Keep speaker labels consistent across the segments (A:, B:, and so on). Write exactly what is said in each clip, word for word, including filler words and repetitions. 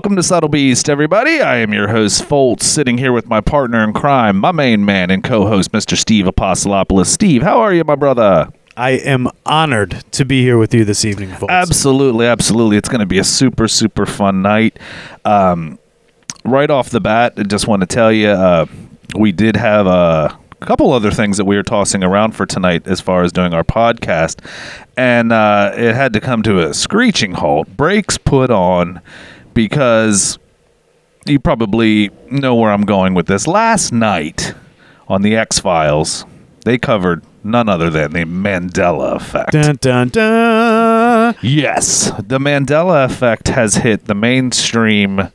A: Welcome to Subtle Beast, everybody. I am your host, Foltz, sitting here with my partner in crime, my main man and co-host, Mister Steve Apostolopoulos. Steve, how are you, my brother?
B: I am honored to be here with you this evening, Foltz.
A: Absolutely, absolutely. It's going to be a super, super fun night. Um, right off the bat, I just want to tell you, uh, we did have a couple other things that we were tossing around for tonight as far as doing our podcast, and uh, it had to come to a screeching halt. Brakes put on because you probably know where I'm going with this. Last night on the X-Files, they covered none other than the Mandela Effect.
B: Dun, dun, dun.
A: Yes, the Mandela Effect has hit the mainstream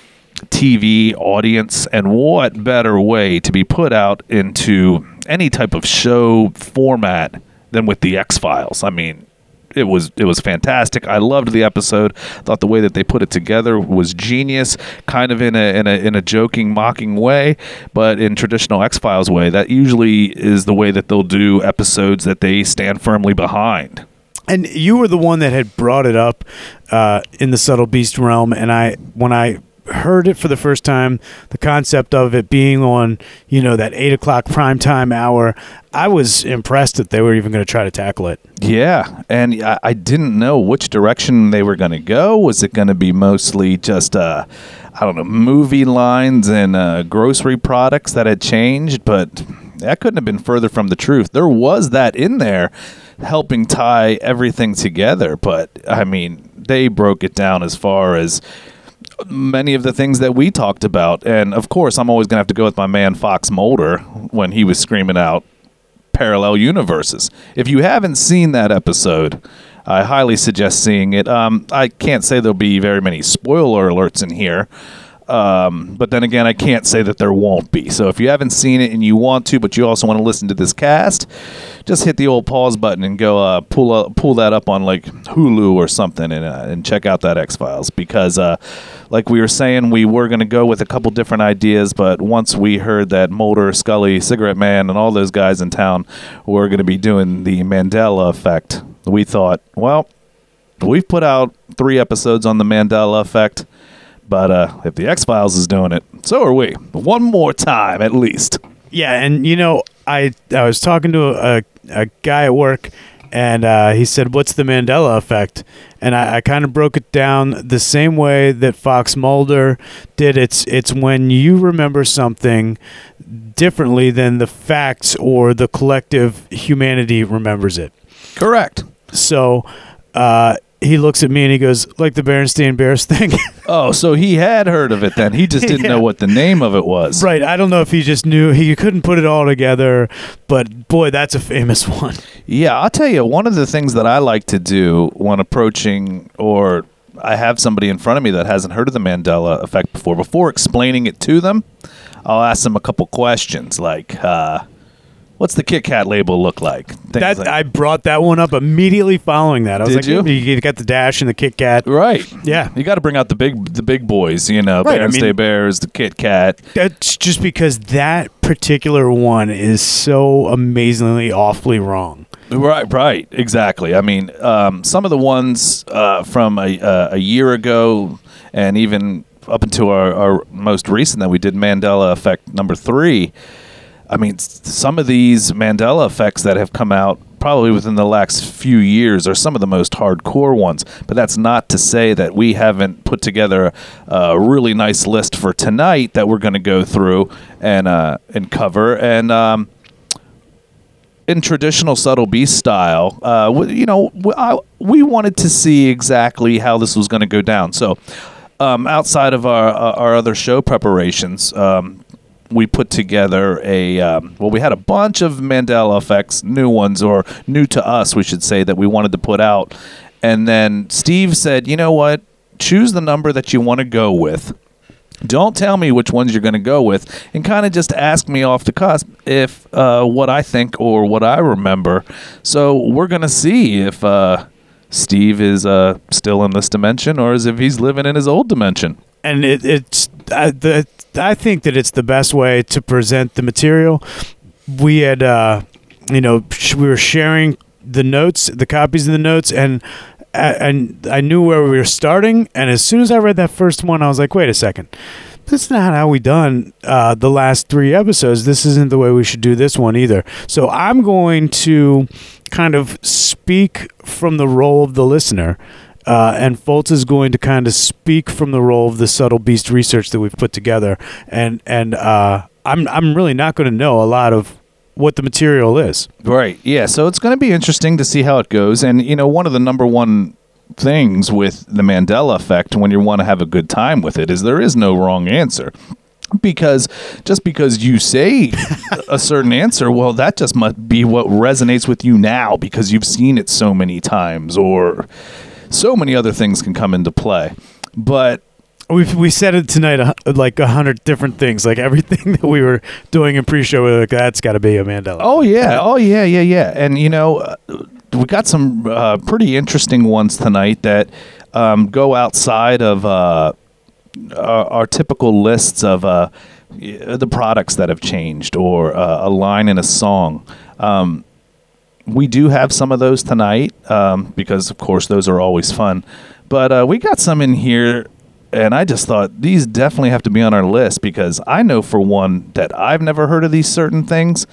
A: T V audience, and what better way to be put out into any type of show format than with the X-Files? I mean, it was it was fantastic. I loved the episode. Thought the way that they put it together was genius, kind of in a in a in a joking, mocking way, but in traditional X-Files way. That usually is the way that they'll do episodes that they stand firmly behind.
B: And you were the one that had brought it up uh, in the Subtle Beast realm, and I when I heard it for the first time, the concept of it being on, you know, that eight o'clock primetime hour, I was impressed that they were even going to try to tackle it.
A: Yeah, and I, I didn't know which direction they were going to go. Was it going to be mostly just, uh, I don't know, movie lines and uh, grocery products that had changed? But that couldn't have been further from the truth. There was that in there helping tie everything together, but, I mean, they broke it down as far as many of the things that we talked about. And of course, I'm always going to have to go with my man Fox Mulder when he was screaming out parallel universes. If you haven't seen that episode, I highly suggest seeing it. Um, I can't say there'll be very many spoiler alerts in here. Um, but then again, I can't say that there won't be. So if you haven't seen it and you want to, but you also want to listen to this cast, just hit the old pause button and go uh, pull uh, pull that up on like Hulu or something and uh, and check out that X-Files. Because uh, like we were saying, we were going to go with a couple different ideas, but once we heard that Mulder, Scully, Cigarette Man, and all those guys in town were going to be doing the Mandela Effect, we thought, well, we've put out three episodes on the Mandela Effect. But uh, if the X-Files is doing it, so are we. One more time, at least.
B: Yeah, and, you know, I I was talking to a, a guy at work, and uh, he said, what's the Mandela Effect? And I, I kind of broke it down the same way that Fox Mulder did. It's, it's when you remember something differently than the facts or the collective humanity remembers it.
A: Correct.
B: So uh, he looks at me and he goes, like the Berenstain Bears thing.
A: Oh, so he had heard of it then. He just didn't
B: yeah.
A: know what the name of it was.
B: Right. I don't know if he just knew. He couldn't put it all together, but boy, that's a famous one.
A: Yeah, I'll tell you, one of the things that I like to do when approaching or I have somebody in front of me that hasn't heard of the Mandela Effect before, before explaining it to them, I'll ask them a couple questions like, uh, what's the Kit Kat label look like?
B: That
A: like
B: I brought that one up immediately following that. I was
A: Did
B: like,
A: you?
B: you got the Dash and the Kit Kat.
A: Right.
B: Yeah.
A: You got to bring out the big the big boys, you know,
B: Right, I
A: Berenstain
B: mean-
A: Bears, the Kit Kat.
B: That's just because that particular one is so amazingly awfully wrong.
A: Right, right, exactly. I mean, um, some of the ones uh, from a, uh, a year ago and even up until our, our most recent that we did, Mandela Effect number three, I mean, some of these Mandela effects that have come out probably within the last few years are some of the most hardcore ones. But that's not to say that we haven't put together a really nice list for tonight that we're going to go through and uh, and cover. And um, in traditional Subtle Beast style, uh, we, you know, we, I, we wanted to see exactly how this was going to go down. So um, outside of our our other show preparations, um, we put together a, um, well, we had a bunch of Mandela effects, new ones, or new to us, we should say, that we wanted to put out. And then Steve said, you know what, choose the number that you want to go with. Don't tell me which ones you're going to go with, and kind of just ask me off the cusp if uh, what I think or what I remember. So we're going to see if uh, Steve is uh, still in this dimension or as if he's living in his old dimension.
B: And it, it's I, the, I think that it's the best way to present the material. We had, uh, you know, sh- we were sharing the notes, the copies of the notes, and and I knew where we were starting. And as soon as I read that first one, I was like, wait a second. This is not how we done uh, the last three episodes. This isn't the way we should do this one either. So I'm going to kind of speak from the role of the listener, uh, and Foltz is going to kind of speak from the role of the Subtle Beast research that we've put together. And and uh, I'm I'm really not going to know a lot of what the material is.
A: Right. Yeah. So it's going to be interesting to see how it goes. And you know, one of the number one things with the Mandela effect when you want to have a good time with it is there is no wrong answer, because just because you say a certain answer, well, that just must be what resonates with you now because you've seen it so many times, or so many other things can come into play. But
B: we we said it tonight, uh, like a hundred different things, like everything that we were doing in pre-show, we were like, that's got to be a Mandela.
A: Oh yeah, oh yeah, yeah, yeah. And you know, uh, we got some uh, pretty interesting ones tonight that um, go outside of uh, our, our typical lists of uh, the products that have changed, or uh, a line in a song. Um, we do have some of those tonight um, because, of course, those are always fun. But uh, we got some in here, and I just thought these definitely have to be on our list because I know, for one, that I've never heard of these certain things,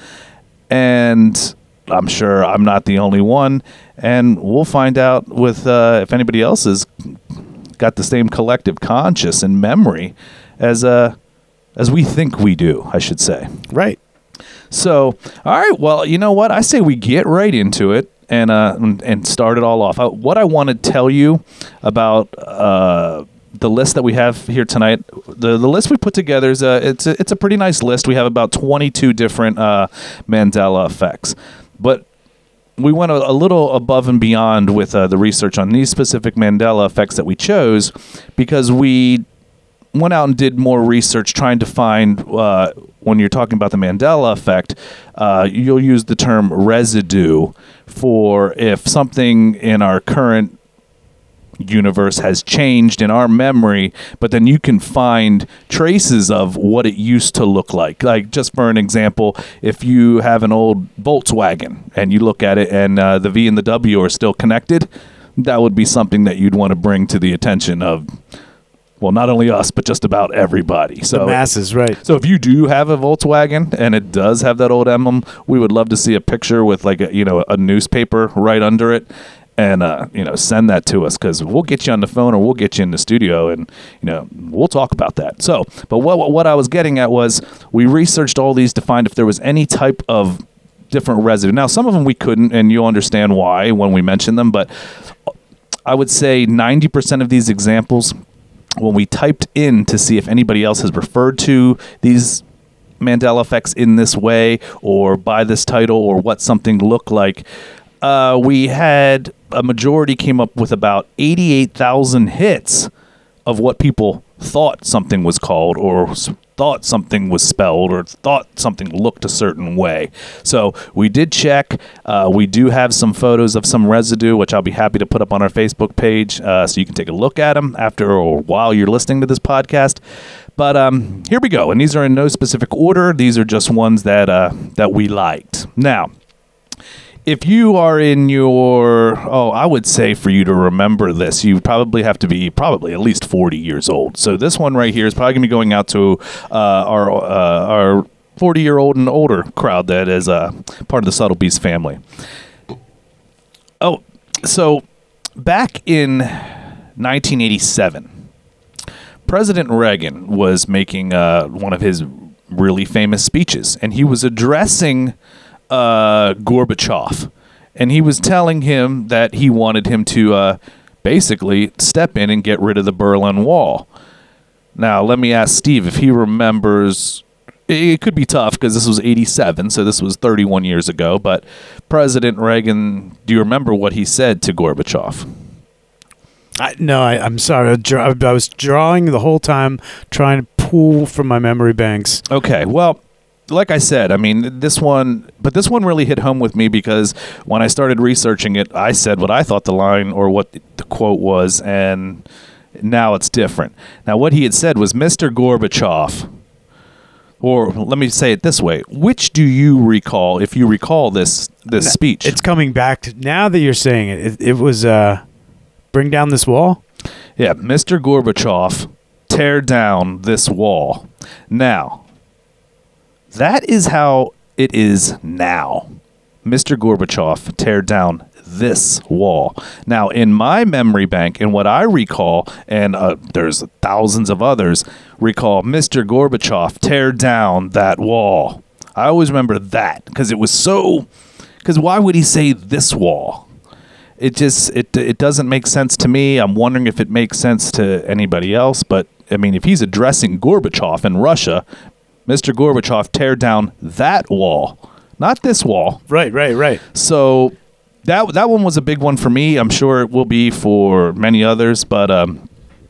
A: and I'm sure I'm not the only one, and we'll find out with uh, if anybody else has got the same collective conscious and memory as uh, as we think we do, I should say.
B: Right.
A: So, all right, well, you know what? I say we get right into it and uh, and start it all off. Uh, what I want to tell you about uh, the list that we have here tonight, the the list we put together is a it's a, it's a pretty nice list. We have about twenty-two different uh, Mandela effects. But we went a, a little above and beyond with uh, the research on these specific Mandela effects that we chose, because we went out and did more research trying to find, uh, when you're talking about the Mandela effect, uh, you'll use the term residue for if something in our current universe has changed in our memory, but then you can find traces of what it used to look like. Like, just for an example, if you have an old Volkswagen and you look at it and uh, the V and the W are still connected, that would be something that you'd want to bring to the attention of, well, not only us, but just about everybody. So
B: the masses, right.
A: So if you do have a Volkswagen and it does have that old emblem, we would love to see a picture with, like, a, you know, a newspaper right under it. And, uh, you know, send that to us, because we'll get you on the phone or we'll get you in the studio and, you know, we'll talk about that. So, but what what I was getting at was we researched all these to find if there was any type of different residue. Now, some of them we couldn't, and you'll understand why when we mention them. But I would say ninety percent of these examples, when we typed in to see if anybody else has referred to these Mandela effects in this way or by this title or what something looked like, uh, we had a majority came up with about eighty-eight thousand hits of what people thought something was called, or thought something was spelled, or thought something looked a certain way. So we did check. Uh, we do have some photos of some residue, which I'll be happy to put up on our Facebook page, uh, so you can take a look at them after or while you're listening to this podcast. But um, here we go, and these are in no specific order. These are just ones that uh, that we liked. Now, if you are in your, oh, I would say for you to remember this, you probably have to be probably at least forty years old. So this one right here is probably going to be going out to uh, our uh, our forty-year-old and older crowd that is uh, part of the Subtle Beast family. Oh, so back in nineteen eighty-seven, President Reagan was making uh, one of his really famous speeches, and he was addressing Uh, Gorbachev, and he was telling him that he wanted him to uh, basically step in and get rid of the Berlin Wall. Now, let me ask Steve if he remembers. It could be tough because this was eighty-seven, so this was thirty-one years ago, but President Reagan, do you remember what he said to Gorbachev?
B: I, no, I, I'm sorry. I, draw, I was drawing the whole time, trying to pull from my memory banks.
A: Okay, well, like I said, I mean, this one, but this one really hit home with me because when I started researching it, I said what I thought the line or what the quote was, and now it's different. Now, what he had said was, Mister Gorbachev, or let me say it this way, which do you recall, if you recall this this speech?
B: It's coming back to, now that you're saying it, it, it was, uh, bring down this wall?
A: Yeah, Mister Gorbachev, tear down this wall. Now, that is how it is now. Mister Gorbachev, tear down this wall. Now, in my memory bank, and what I recall, and uh, there's thousands of others, recall Mister Gorbachev, tear down that wall. I always remember that because it was so, because why would he say this wall? It just, it it doesn't make sense to me. I'm wondering if it makes sense to anybody else, but I mean, if he's addressing Gorbachev in Russia, Mister Gorbachev, tear down that wall, not this wall.
B: Right, right, right.
A: So that that one was a big one for me. I'm sure it will be for many others, but um,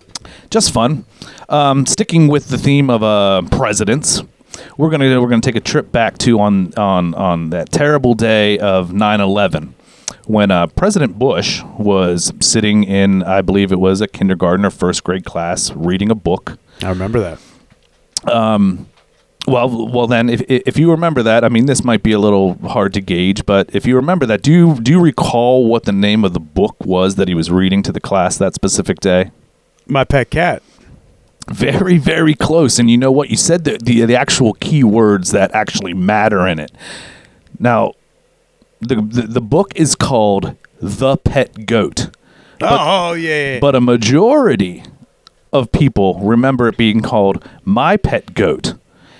A: just fun. Um, sticking with the theme of uh, presidents, we're gonna we're gonna take a trip back to on on on that terrible day of nine eleven. When uh, President Bush was sitting in, I believe it was a kindergarten or first grade class, reading a book.
B: I remember that.
A: Um, well, well, then, if if you remember that, I mean, this might be a little hard to gauge, but if you remember that, do you do you recall what the name of the book was that he was reading to the class that specific day?
B: My Pet Cat.
A: Very, very close. And you know what? You said the the, the actual key words that actually matter in it. Now, The, the the book is called The Pet Goat. But,
B: oh, yeah, yeah.
A: But a majority of people remember it being called My Pet Goat.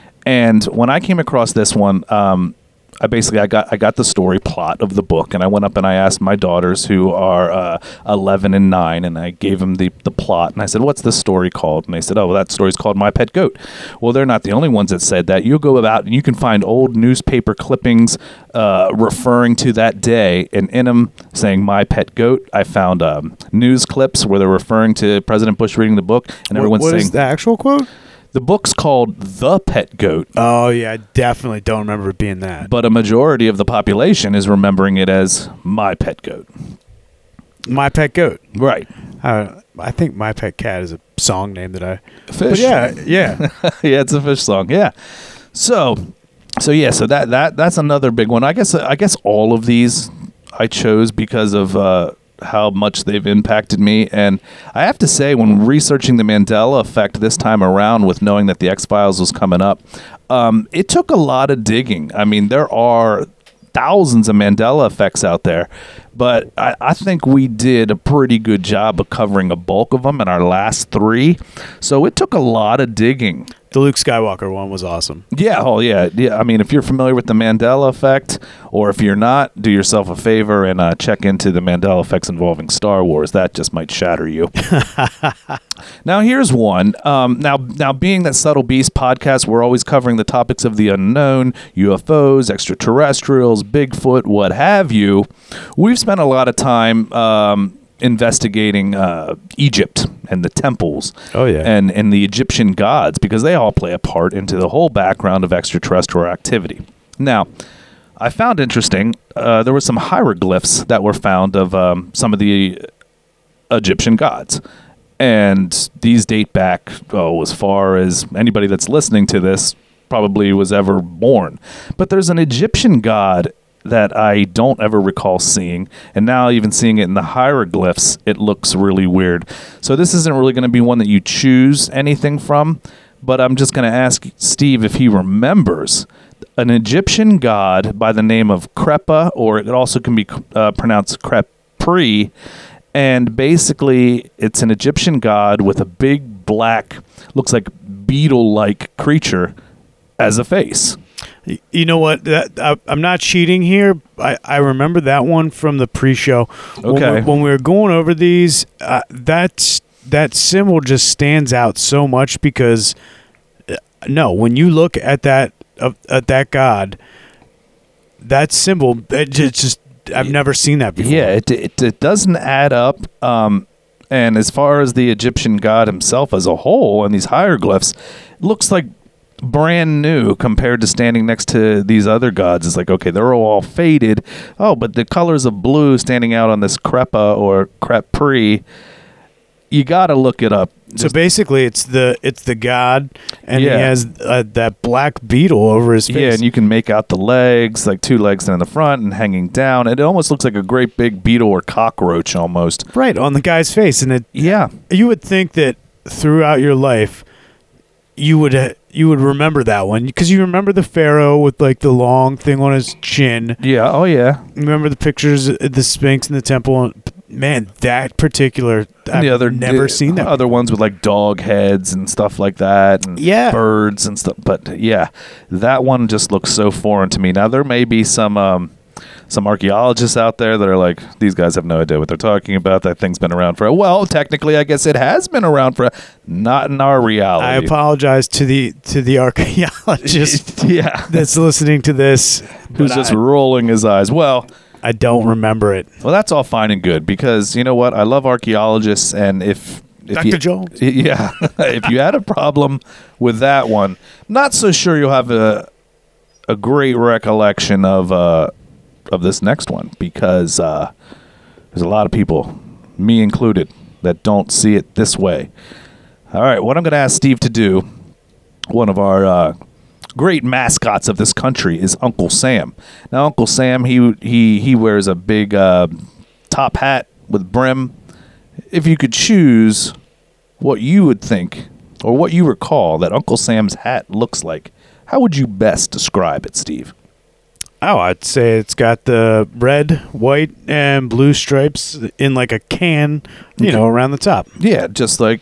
A: And when I came across this one, um, I basically I got I got the story plot of the book, and I went up and I asked my daughters, who are uh, eleven and nine, and I gave them the, the plot, and I said, "What's this story called?" And they said, "Oh, well, that story's called My Pet Goat." Well, they're not the only ones that said that. You'll go about and you can find old newspaper clippings uh, referring to that day, and in them saying "My Pet Goat." I found um, news clips where they're referring to President Bush reading the book, and everyone's
B: what
A: saying
B: is the actual quote?
A: The book's called The Pet Goat.
B: Oh, yeah, I definitely don't remember it being that.
A: But a majority of the population is remembering it as My Pet Goat.
B: My Pet Goat.
A: Right.
B: Uh, I think My Pet Cat is a song name that I...
A: Fish.
B: But yeah, yeah.
A: Yeah, it's a fish song. Yeah. So, so yeah, so that, that that's another big one. I guess I guess all of these I chose because of uh, how much they've impacted me. And I have to say, when researching the Mandela effect this time around, with knowing that the X-Files was coming up, um, it took a lot of digging. I mean, there are thousands of Mandela effects out there, but I, I think we did a pretty good job of covering a bulk of them in our last three. So it took a lot of digging.
B: The Luke Skywalker one was awesome.
A: Yeah, oh yeah, yeah. I mean, if you're familiar with the Mandela effect, or if you're not, do yourself a favor and uh, check into the Mandela effects involving Star Wars. That just might shatter you. Now, here's one. Um, now, now, being that Subtle Beast podcast, we're always covering the topics of the unknown, U F Os, extraterrestrials, Bigfoot, what have you. We've spent a lot of time Um, investigating uh, Egypt and the temples.
B: Oh, yeah.
A: and, and the Egyptian gods, because they all play a part into the whole background of extraterrestrial activity. Now, I found interesting, uh, there were some hieroglyphs that were found of um, some of the Egyptian gods. And these date back, oh, as far as anybody that's listening to this probably was ever born. But there's an Egyptian god that I don't ever recall seeing, and now even seeing it in the hieroglyphs, it looks really weird. So this isn't really going to be one that you choose anything from, but I'm just going to ask Steve if he remembers an Egyptian god by the name of Krepa, or it also can be uh, pronounced Krepri, and basically it's an Egyptian god with a big black, looks like beetle-like creature as a face.
B: You know what? That, I, I'm not cheating here. I, I remember that one from the pre-show. When
A: Okay.
B: we, when we were going over these, uh, that's, that symbol just stands out so much because, uh, no, when you look at that uh, at that god, that symbol, it just, just I've never seen that before.
A: Yeah, it, it, it doesn't add up. Um, and as far as the Egyptian god himself as a whole and these hieroglyphs, it looks like brand new compared to standing next to these other gods. It's like, okay, they're all faded. Oh, but the colors of blue standing out on this Krepa or Krepri, you got to look it up.
B: So basically, it's the it's the god, and
A: Yeah.
B: he has uh, that black beetle over his face.
A: Yeah, and you can make out the legs, like two legs in the front and hanging down. It almost looks like a great big beetle or cockroach almost.
B: right on the guy's face, and it.
A: Yeah.
B: You would think that throughout your life, you would uh, you would remember that one because you remember the pharaoh with like the long thing on his chin.
A: Yeah. Oh, yeah.
B: Remember the pictures of the Sphinx in the temple. Man, that particular I've
A: the other
B: never
A: the
B: seen that.
A: Other ones with like dog heads and stuff like that, and
B: Yeah.
A: birds and stuff. But yeah, that one just looks so foreign to me. Now there may be some um, some archaeologists out there that are like, these guys have no idea what they're talking about. That thing's been around for a well. Technically, I guess it has been around for a, not in our reality.
B: I apologize to the to the archaeologist
A: yeah,
B: that's listening to this,
A: who's
B: but
A: just
B: I,
A: rolling his eyes. Well.
B: I don't remember it.
A: Well, that's all fine and good because you know what? I love archaeologists, and if, if
B: Doctor
A: you,
B: Jones.
A: yeah, if you had a problem with that one, not so sure you'll have a a great recollection of uh, of this next one because uh, there's a lot of people, me included, that don't see it this way. All right, what I'm going to ask Steve to do, one of our uh, great mascots of this country is Uncle Sam. Now, Uncle Sam, he he he wears a big uh, top hat with brim. If you could choose what you would think or what you recall that Uncle Sam's hat looks like, how would you best describe it, Steve?
B: Oh, I'd say it's got the red, white, and blue stripes in like a can, you
A: Okay.
B: know, around the top.
A: Yeah, just like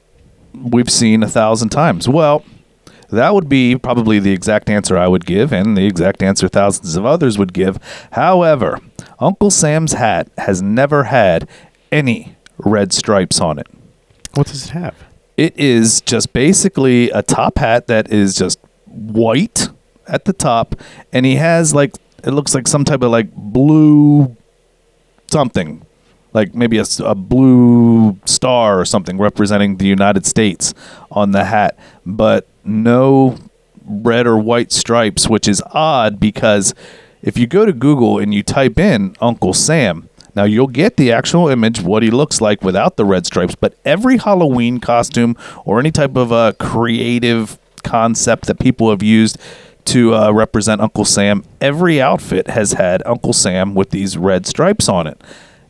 A: we've seen a thousand times. Well, that would be probably the exact answer I would give and the exact answer thousands of others would give. However, Uncle Sam's hat has never had any red stripes on it.
B: What does it have?
A: It is just basically a top hat that is just white at the top, and he has like, it looks like some type of like blue something, like maybe a, s- a blue star or something representing the United States on the hat, but no red or white stripes, which is odd because if you go to Google and you type in Uncle Sam, now you'll get the actual image, what he looks like without the red stripes, but every Halloween costume or any type of uh, creative concept that people have used to uh, represent Uncle Sam, every outfit has had Uncle Sam with these red stripes on it.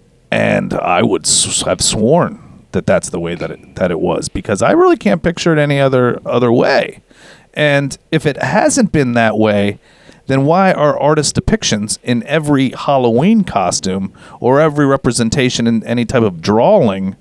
A: And I would s- have sworn that that's the way that it, that it was because I really can't picture it any other other way. And if it hasn't been that way, then why are artist depictions in every Halloween costume or every representation in any type of drawing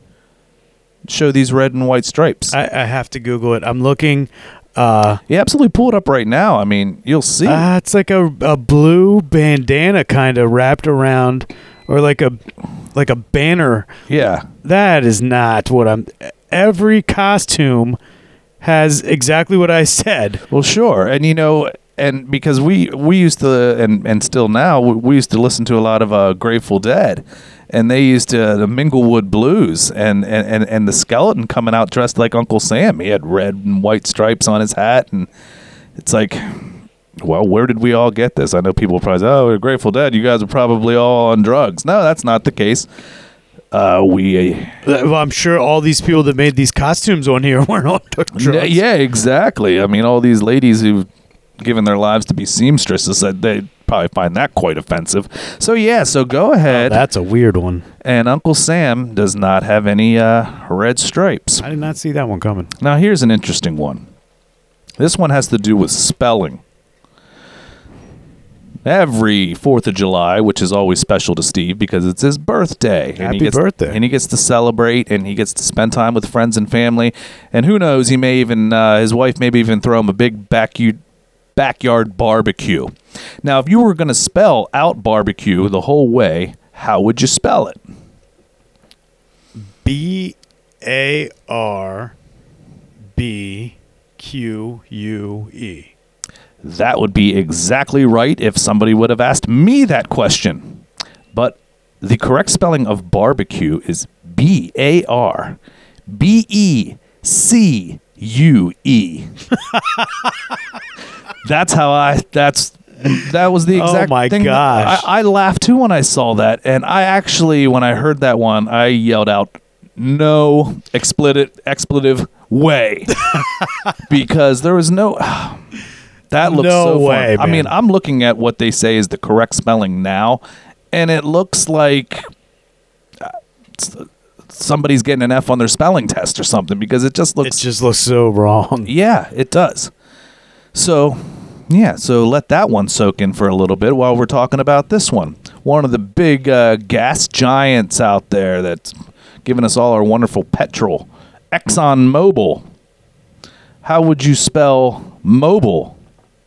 A: show these red and white stripes?
B: I, I have to Google it. I'm looking. Uh,
A: Yeah, absolutely. Pull it up right now. I mean, you'll see.
B: uh, it's like a, a blue bandana kind of wrapped around, or like a like a banner.
A: yeah.
B: That is not what I'm. Every costume has exactly what I said.
A: Well, sure. And, you know, and because we, we used to, and, and still now, we, we used to listen to a lot of uh, Grateful Dead. And they used to, the Minglewood Blues. And, and, and, and the skeleton coming out dressed like Uncle Sam. He had red and white stripes on his hat. And it's like, well, where did we all get this? I know people probably say, oh, we're Grateful Dead. You guys are probably all on drugs. No, that's not the case. Uh, we... Uh,
B: Well, I'm sure all these people that made these costumes on here weren't on drugs.
A: Yeah, yeah, exactly. I mean, all these ladies who've given their lives to be seamstresses, uh, they probably find that quite offensive. So, yeah, so go ahead.
B: That's a weird one.
A: And Uncle Sam does not have any uh, red stripes.
B: I did not see that one coming.
A: Now, here's an interesting one. This one has to do with spelling. Every fourth of July, which is always special to Steve because it's his birthday. and
B: Happy
A: he gets,
B: birthday.
A: And he gets to celebrate and he gets to spend time with friends and family. And who knows, he may even, uh, his wife maybe even throw him a big backyard, backyard barbecue. Now, if you were going to spell out barbecue the whole way, how would you spell it?
B: B A R B Q U E.
A: That would be exactly right if somebody would have asked me that question. But the correct spelling of barbecue is B A R B E C U E. That's how I, that's, that was the
B: Oh
A: exact
B: my
A: thing.
B: gosh.
A: I, I laughed too when I saw that. And I actually, when I heard that one, I yelled out, no expletive expletive way because there was no that looks
B: No
A: so
B: way,
A: fun. I mean,
B: man.
A: I'm looking at what they say is the correct spelling now, and it looks like uh, s- somebody's getting an F on their spelling test or something because it just
B: It
A: looks
B: just looks so wrong.
A: yeah, it does. So, yeah, so let that one soak in for a little bit while we're talking about this one. One of the big uh, gas giants out there that's giving us all our wonderful petrol, ExxonMobil. How would you spell mobile?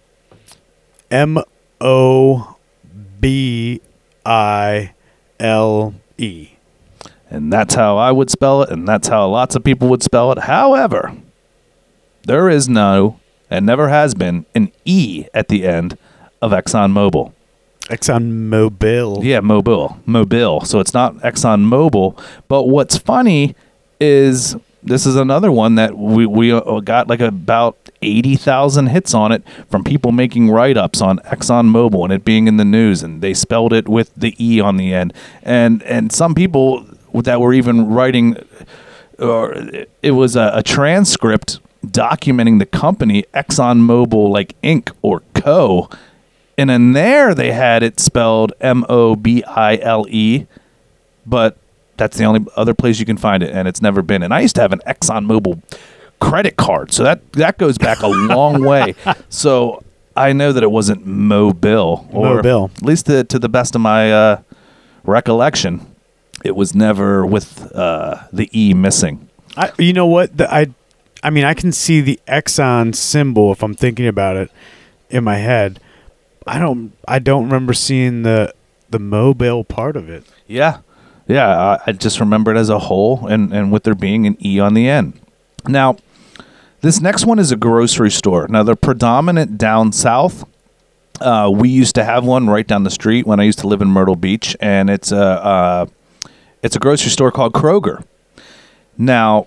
B: M O B I L E.
A: And that's how I would spell it, and that's how lots of people would spell it. However, there is no, and never has been, an E at the end of ExxonMobil.
B: ExxonMobil.
A: Yeah, Mobile. Mobile. So it's not ExxonMobil. But what's funny is this is another one that we, we uh, got like about eighty thousand hits on it from people making write-ups on ExxonMobil and it being in the news. And they spelled it with the E on the end. And, and some people that were even writing, or it was a, a transcript documenting the company ExxonMobil, like Inc or Co. And in there they had it spelled M O B I L E, but that's the only other place you can find it, and it's never been. And I used to have an ExxonMobil credit card, so that that goes back a long way. So I know that it wasn't Mobile, or
B: Mobile.
A: at least to, to the best of my uh, recollection, it was never with uh, the E missing.
B: I, you know what? The, I, I mean, I can see the Exxon symbol if I'm thinking about it in my head. I don't. I don't remember seeing the the Mobile part of it.
A: Yeah. Yeah, I, I just remember it as a whole and, and with there being an E on the end. Now, this next one is a grocery store. Now, they're predominant down south. Uh, we used to have one right down the street when I used to live in Myrtle Beach, and it's a, uh, it's a grocery store called Kroger. Now,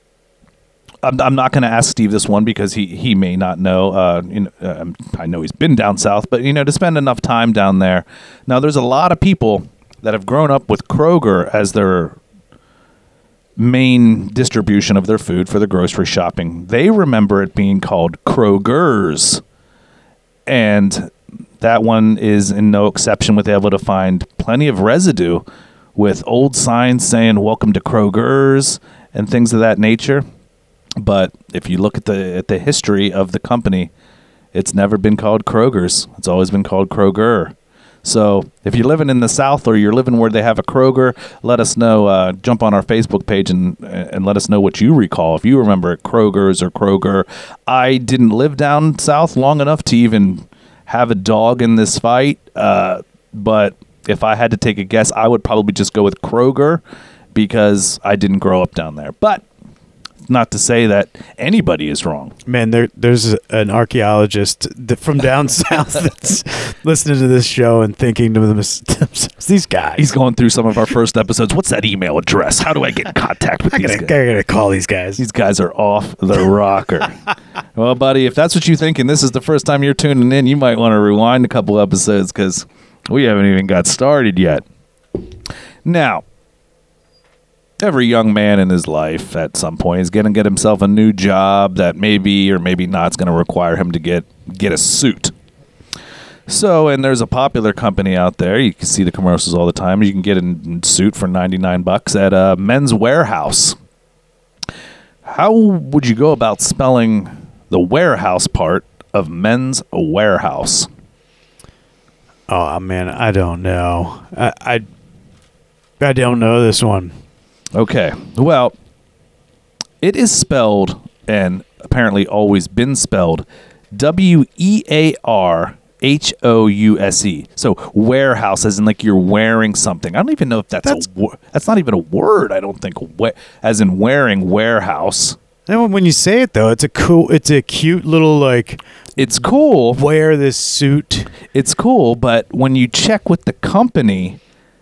A: I'm, I'm not going to ask Steve this one because he, he may not know. Uh, you know, uh, I know he's been down south, but, you know, to spend enough time down there. Now, there's a lot of people that have grown up with Kroger as their main distribution of their food for the grocery shopping. They remember it being called Kroger's. And that one is in no exception, with able to find plenty of residue with old signs saying welcome to Kroger's and things of that nature. But if you look at the at the history of the company, it's never been called Kroger's. It's always been called Kroger. So if you're living in the South or you're living where they have a Kroger, let us know. Uh, jump on our Facebook page and and let us know what you recall. If you remember it, Kroger's or Kroger. I didn't live down South long enough to even have a dog in this fight. Uh, but if I had to take a guess, I would probably just go with Kroger because I didn't grow up down there. But not to say that anybody is wrong.
B: Man, there there's a, an archaeologist that, from down south that's listening to this show and thinking to themselves, these guys.
A: He's going through some of our first episodes. What's that email address? How do I get in contact with
B: I
A: these
B: gotta,
A: guys?
B: I gotta call these guys.
A: These guys are off the rocker. Well, buddy, if that's what you think and this is the first time you're tuning in, you might want to rewind a couple episodes because we haven't even got started yet. Now, every young man in his life at some point is going to get himself a new job that maybe or maybe not is going to require him to get get a suit. So, and there's a popular company out there. You can see the commercials all the time. You can get a suit for ninety-nine bucks at a Men's Warehouse. How would you go about spelling the warehouse part of Men's Warehouse?
B: Oh man, I don't know. I, I I don't know this one.
A: Okay. Well, it is spelled, and apparently always been spelled, W E A R H O U S E. So warehouse, as in like you're wearing something. I don't even know if that's,
B: That's-
A: a word. That's not even a word, I don't think. We- as in wearing warehouse.
B: And when you say it though, it's a cool, it's a cute little like
A: It's cool.
B: wear this suit.
A: It's cool, but when you check with the company,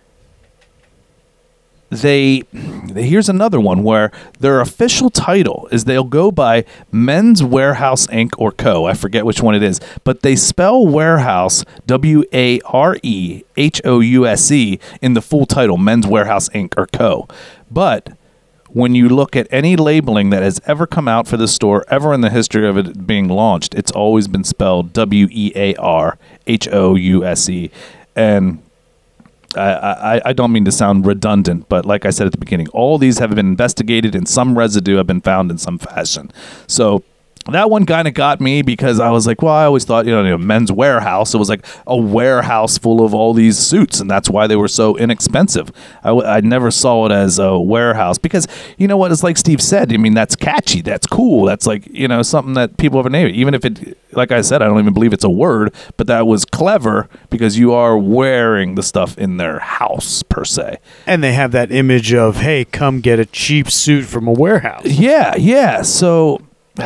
A: they here's another one where their official title is they'll go by Men's Warehouse Incorporated or Co. I forget which one it is, but they spell warehouse W A R E H O U S E in the full title, Men's Warehouse Incorporated or Co. But when you look at any labeling that has ever come out for the store, ever in the history of it being launched, it's always been spelled W E A R H O U S E. And I, I, I don't mean to sound redundant, but like I said at the beginning, all these have been investigated and some residue have been found in some fashion. So that one kind of got me because I was like, well, I always thought, you know, you know, Men's Warehouse. It was like a warehouse full of all these suits, and that's why they were so inexpensive. I, w- I never saw it as a warehouse because, you know what, it's like Steve said. I mean, that's catchy. That's cool. That's like, you know, something that people have named. Even if it, like I said, I don't even believe it's a word, but that was clever because you are wearing the stuff in their house, per se.
B: And they have that image of, hey, come get a cheap suit from a warehouse.
A: Yeah, yeah. So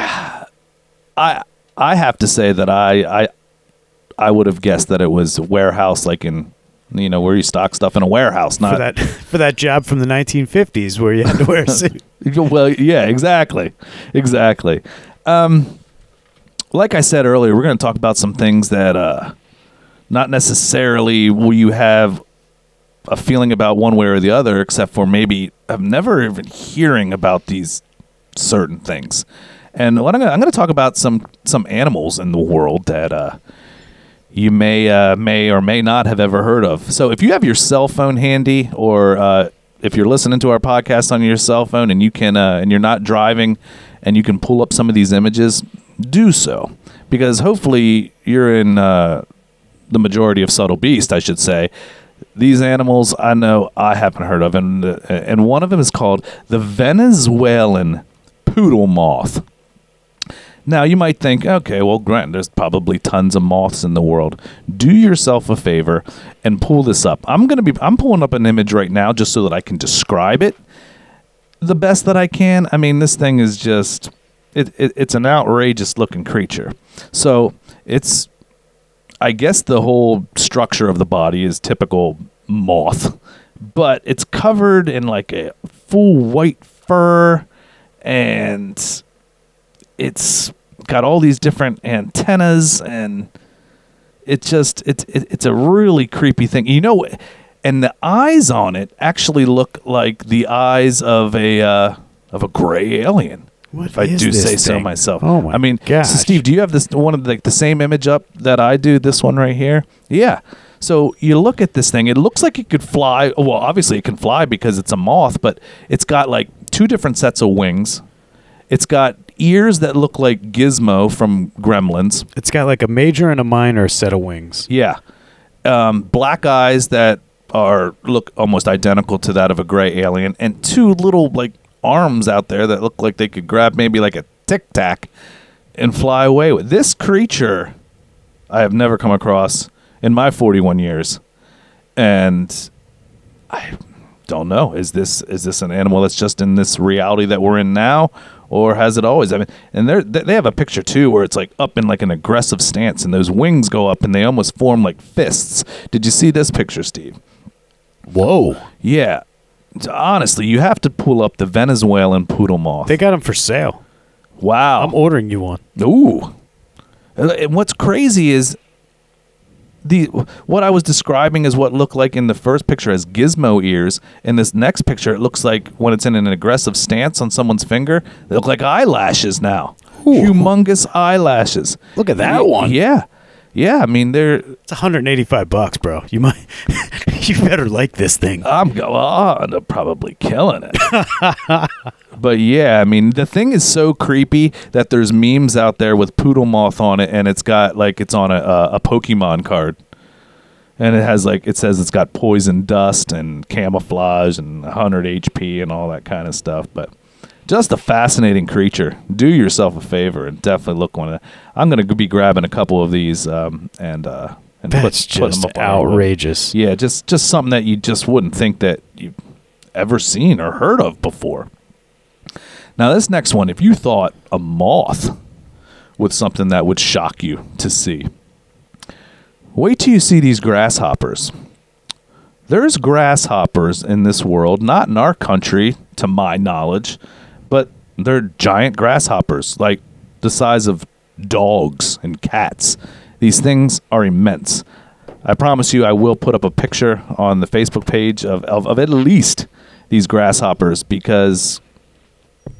A: I I have to say that I I I would have guessed that it was warehouse, like in, you know, where you stock stuff in a warehouse, not
B: For that, for that job from the nineteen fifties where you had to wear a suit.
A: Well, yeah, exactly, exactly. Um, like I said earlier, we're going to talk about some things that uh, not necessarily will you have a feeling about one way or the other, except for maybe I've never even hearing about these certain things. And what I'm going to talk about some some animals in the world that uh, you may uh, may or may not have ever heard of. So if you have your cell phone handy, or uh, if you're listening to our podcast on your cell phone and you can uh, and you're not driving, and you can pull up some of these images, do so, because hopefully you're in uh, the majority of Subtle Beast, I should say. These animals I know I haven't heard of, and uh, and one of them is called the Venezuelan poodle moth. Now, you might think, okay, well, Grant, there's probably tons of moths in the world. Do yourself a favor and pull this up. I'm going to be, I'm pulling up an image right now just so that I can describe it the best that I can. I mean, this thing is just, it, it it's an outrageous looking creature. So it's, I guess the whole structure of the body is typical moth, but it's covered in like a full white fur, and it's got all these different antennas, and it just it's it, it's a really creepy thing, you know. And the eyes on it actually look like the eyes of a uh, of a gray alien.
B: What
A: if I
B: is
A: do
B: this
A: say so
B: thing?
A: myself.
B: Oh my
A: I mean,
B: gosh.
A: so Steve, do you have this one of the, like the same image up that I do? This one right here, yeah. So you look at this thing; it looks like it could fly. Well, obviously it can fly because it's a moth, but it's got like two different sets of wings. It's got ears that look like Gizmo from Gremlins.
B: It's got like a major and a minor set of wings.
A: Yeah. Um, black eyes that are look almost identical to that of a gray alien, and two little like arms out there that look like they could grab maybe like a Tic Tac and fly away with. This creature I have never come across in my forty-one years. And I don't know. Is this is this an animal that's just in this reality that we're in now, or has it always? I mean, and they they have a picture too where it's like up in like an aggressive stance, and those wings go up and they almost form like fists. Did you see this picture, Steve?
B: Whoa.
A: Yeah. Honestly, you have to pull up the Venezuelan poodle moth.
B: They got them for sale.
A: Wow.
B: I'm ordering you one.
A: Ooh. And what's crazy is the what I was describing is what looked like in the first picture as gizmo ears. In this next picture, it looks like when it's in an aggressive stance on someone's finger, they look like eyelashes now.
B: Ooh.
A: Humongous eyelashes.
B: Look at that one.
A: Yeah. Yeah, I mean, they're...
B: It's one hundred eighty-five bucks, bro. You might... you better like this thing.
A: I'm going on to probably killing it. But yeah, I mean, the thing is so creepy that there's memes out there with poodle moth on it, and it's got like it's on a a, a Pokemon card, and it has like it says it's got poison dust and camouflage and one hundred H P and all that kind of stuff. But just a fascinating creature. Do yourself a favor and definitely look one of. I'm gonna be grabbing a couple of these um, and uh, and
B: That's
A: put, put
B: just
A: them up on our wall.
B: outrageous.
A: Yeah, just just something that you just wouldn't think that you've ever seen or heard of before. Now, this next one, if you thought a moth was something that would shock you to see, wait till you see these grasshoppers. There's grasshoppers in this world, not in our country, to my knowledge, but they're giant grasshoppers, like the size of dogs and cats. These things are immense. I promise you I will put up a picture on the Facebook page of, of, of at least these grasshoppers, because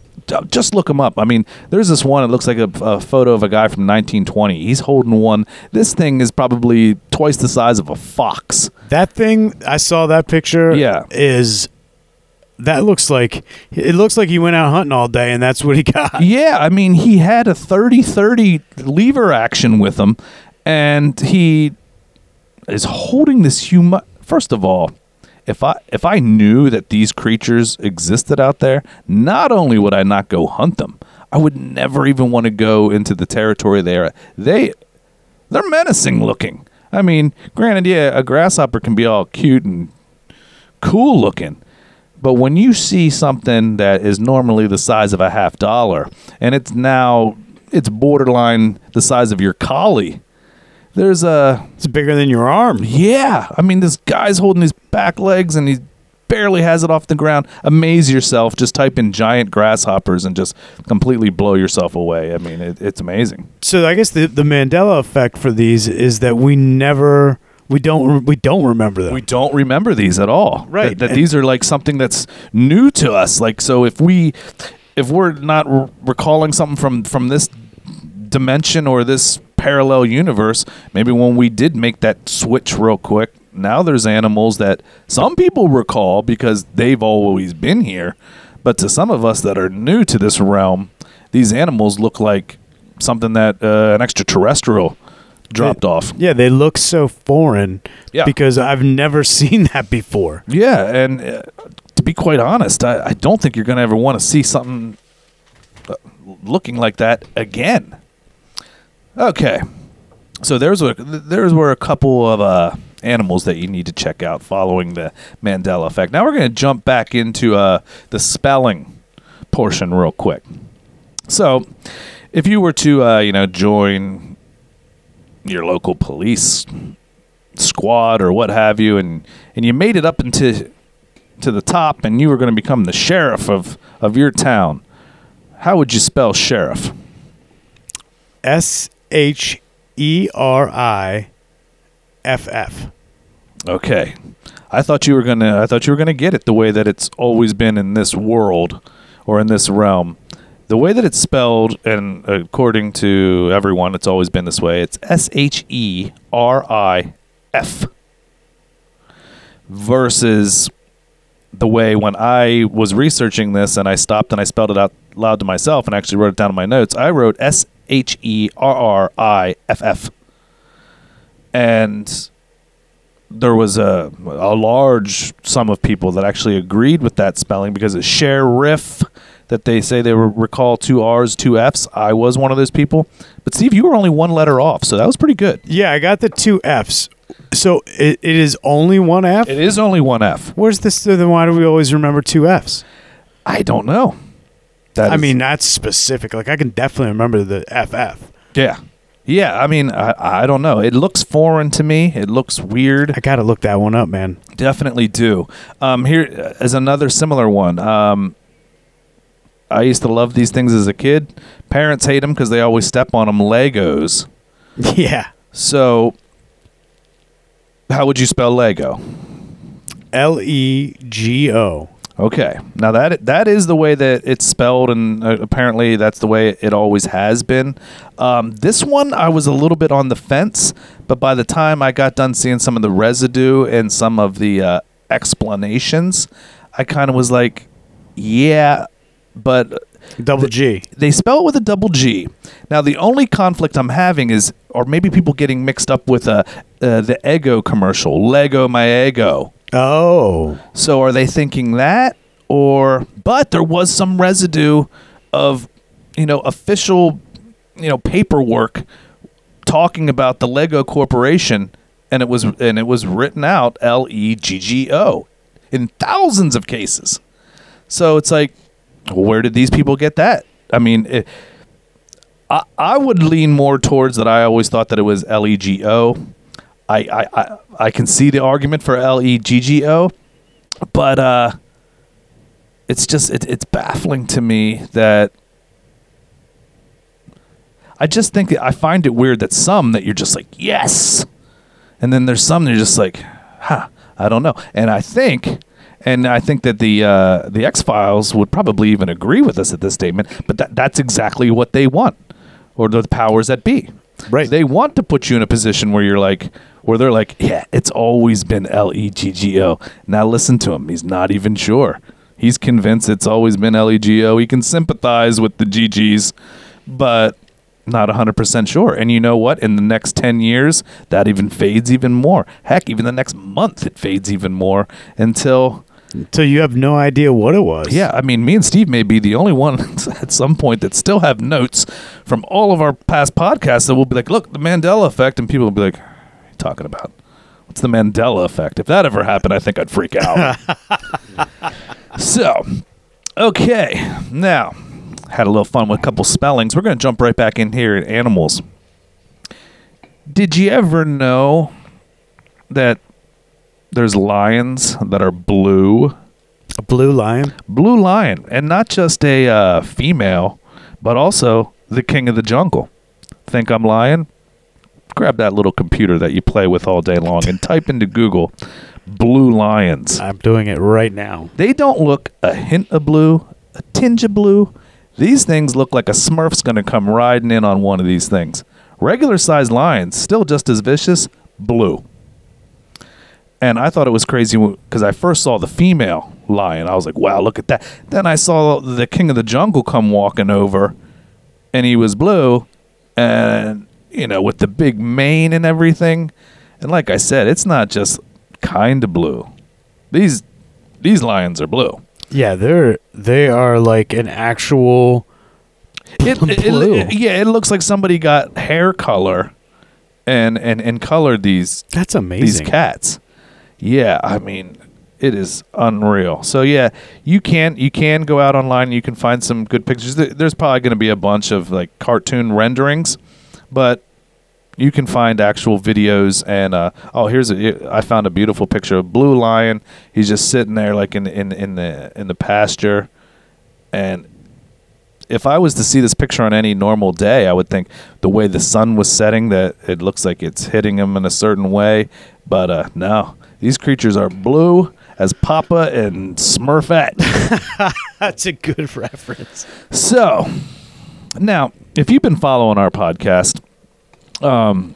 A: Just look them up. I mean, there's this one. It looks like a, a photo of a guy from nineteen twenty. He's holding one. This thing is probably twice the size of a fox.
B: That thing, I saw that picture.
A: Yeah.
B: Is that looks like it looks like he went out hunting all day and that's what he got.
A: Yeah, I mean, he had a thirty thirty lever action with him, and he is holding this human. First of all, if I if I knew that these creatures existed out there, not only would I not go hunt them, I would never even want to go into the territory there. They they're menacing looking. I mean, granted, yeah, a grasshopper can be all cute and cool looking. But when you see something that is normally the size of a half dollar, and it's now, it's borderline the size of your collie, there's a...
B: It's bigger than your arm.
A: Yeah. I mean, this guy's holding his back legs, and he barely has it off the ground. Amaze yourself. Just type in giant grasshoppers and just completely blow yourself away. I mean, it, it's amazing.
B: So I guess the, the Mandela effect for these is that we never... We don't we don't remember them.
A: We don't remember these at all.
B: Right.
A: That, that these are like something that's new to us. Like, so if we if we're not re- recalling something from from this dimension or this parallel universe, maybe when we did make that switch real quick, now there's animals that some people recall because they've always been here, but to some of us that are new to this realm, these animals look like something that uh, an extraterrestrial dropped
B: They-
A: off.
B: Yeah, they look so foreign
A: Yeah.
B: because I've never seen that before.
A: Yeah, and uh, to be quite honest, I, I don't think you're going to ever want to see something uh, looking like that again. Okay, so there's a, there's were a couple of uh, animals that you need to check out following the Mandela effect. Now we're going to jump back into uh, the spelling portion real quick. So, if you were to uh, you know join your local police squad or what have you, and and you made it up into to the top, and you were going to become the sheriff of of your town, how would you spell sheriff?
B: S H E R I F F.
A: Okay, I thought you were gonna I thought you were gonna get it the way that it's always been in this world or in this realm. The way that it's spelled, and according to everyone, it's always been this way. It's S H E R I F. Versus the way when I was researching this and I stopped and I spelled it out loud to myself and actually wrote it down in my notes, I wrote S H E R R I F F. And there was a, a large sum of people that actually agreed with that spelling because it's sheriff, that they say they recall two R's, two F's. I was one of those people. But Steve, you were only one letter off, so that was pretty good.
B: Yeah, I got the two F's. So it, it is only one F?
A: It is only one F.
B: Where's this? So then why do we always remember two F's?
A: I don't know. That
B: I
A: is-
B: mean, that's specific. Like, I can definitely remember the F F.
A: yeah. Yeah, I mean, I, I don't know. It looks foreign to me. It looks weird.
B: I got to look that one up, man.
A: Definitely do. Um, here is another similar one. Um, I used to love these things as a kid. Parents hate them because they always step on them. Legos.
B: Yeah.
A: So, how would you spell Lego?
B: L E G O.
A: Okay. Now that that is the way that it's spelled, and uh, apparently that's the way it always has been. Um, this one, I was a little bit on the fence, but by the time I got done seeing some of the residue and some of the uh, explanations, I kind of was like, yeah, but
B: Double G.
A: they spell it with a double G. Now, the only conflict I'm having is, or maybe people getting mixed up with uh, uh, the Eggo commercial, Lego my Eggo.
B: Oh.
A: So are they thinking that, or? But there was some residue of, you know, official, you know, paperwork talking about the Lego Corporation, and it was and it was written out L E G G O in thousands of cases. So it's like, where did these people get that? I mean, it, I I would lean more towards that. I always thought that it was L E G O. I, I, I, I can see the argument for L E G G O, but uh, it's just it, it's baffling to me that I just think that I find it weird that some that you're just like, yes, and then there's some that you're just like, huh, I don't know. And I think, And I think that the uh, the X-Files would probably even agree with us at this statement, but that, that's exactly what they want, or the powers that be.
B: Right.
A: They want to put you in a position where you're like, where they're like, yeah, it's always been L E G G O. Now listen to him. He's not even sure. He's convinced it's always been L E G O. He can sympathize with the G Gs, but not one hundred percent sure. And you know what? In the next ten years, that even fades even more. Heck, even the next month, it fades even more until...
B: So you have no idea what it was.
A: Yeah, I mean, me and Steve may be the only one at some point that still have notes from all of our past podcasts that will be like, look, the Mandela effect, and people will be like, what are you talking about? What's the Mandela effect? If that ever happened, I think I'd freak out. So, okay, now, had a little fun with a couple spellings. We're going to jump right back in here at animals. Did you ever know that there's lions that are blue?
B: A blue lion?
A: Blue lion. And not just a uh, female, but also the king of the jungle. Think I'm lying? Grab that little computer that you play with all day long and type into Google blue lions.
B: I'm doing it right now.
A: They don't look a hint of blue, a tinge of blue. These things look like a Smurf's going to come riding in on one of these things. Regular sized lions, still just as vicious, blue. And I thought it was crazy because I first saw the female lion. I was like, wow, look at that. Then I saw the king of the jungle come walking over, and he was blue, and, you know, with the big mane and everything. And like I said, it's not just kind of blue. These these lions are blue.
B: Yeah, they're they are like an actual
A: It, it,
B: blue.
A: it, yeah, it looks like somebody got hair color and, and, and colored these
B: That's amazing.
A: these cats. Yeah, I mean, it is unreal. So yeah, you can you can go out online and you can find some good pictures. There's probably going to be a bunch of like cartoon renderings, but you can find actual videos. And uh, oh, here's a I found a beautiful picture of blue lion. He's just sitting there like in in in the in the pasture. And if I was to see this picture on any normal day, I would think the way the sun was setting that it looks like it's hitting him in a certain way. But uh, no. These creatures are blue as Papa and Smurfette.
B: That's a good reference.
A: So, now, if you've been following our podcast, um,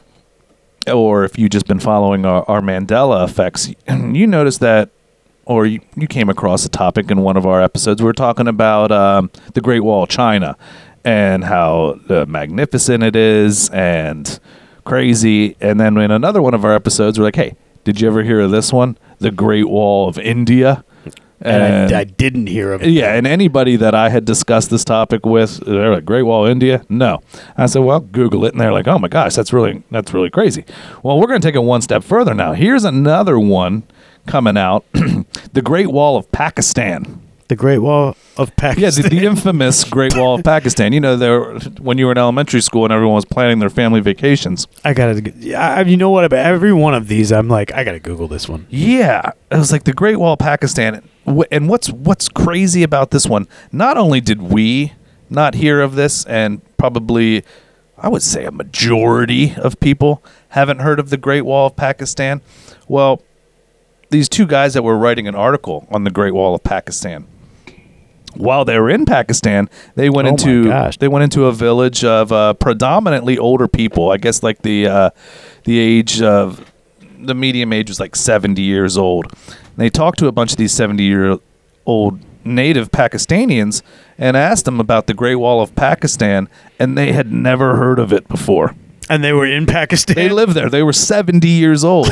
A: or if you've just been following our, our Mandela effects, you notice that, or you, you came across a topic in one of our episodes. We were talking about um, the Great Wall of China and how uh, magnificent it is and crazy. And then in another one of our episodes, we're like, hey, did you ever hear of this one? The Great Wall of India.
B: And,
A: And
B: I, I didn't hear of it.
A: yeah, and anybody that I had discussed this topic with, they're like, Great Wall of India? No. I said, well, Google it. And they're like, oh my gosh, that's really that's really crazy. Well, we're going to take it one step further now. Here's another one coming out. The Great Wall of Pakistan.
B: The Great Wall of
A: Yeah,
B: Pakistan.
A: the, the infamous Great Wall of Pakistan. You know, there when you were in elementary school and everyone was planning their family vacations.
B: I gotta. I, you know what? About every one of these, I'm like, I gotta Google this one.
A: Yeah, it was like the Great Wall of Pakistan. And what's what's crazy about this one? Not only did we not hear of this, and probably, I would say, a majority of people haven't heard of the Great Wall of Pakistan. Well, these two guys that were writing an article on the Great Wall of Pakistan, while they were in Pakistan, they went
B: Oh my
A: into
B: gosh.
A: they went into a village of uh, predominantly older people. I guess like the uh, the age of the medium age was like seventy years old. And they talked to a bunch of these seventy year old native Pakistanians and asked them about the Great Wall of Pakistan, and they had never heard of it before.
B: And they were in Pakistan.
A: They lived there. They were seventy years old,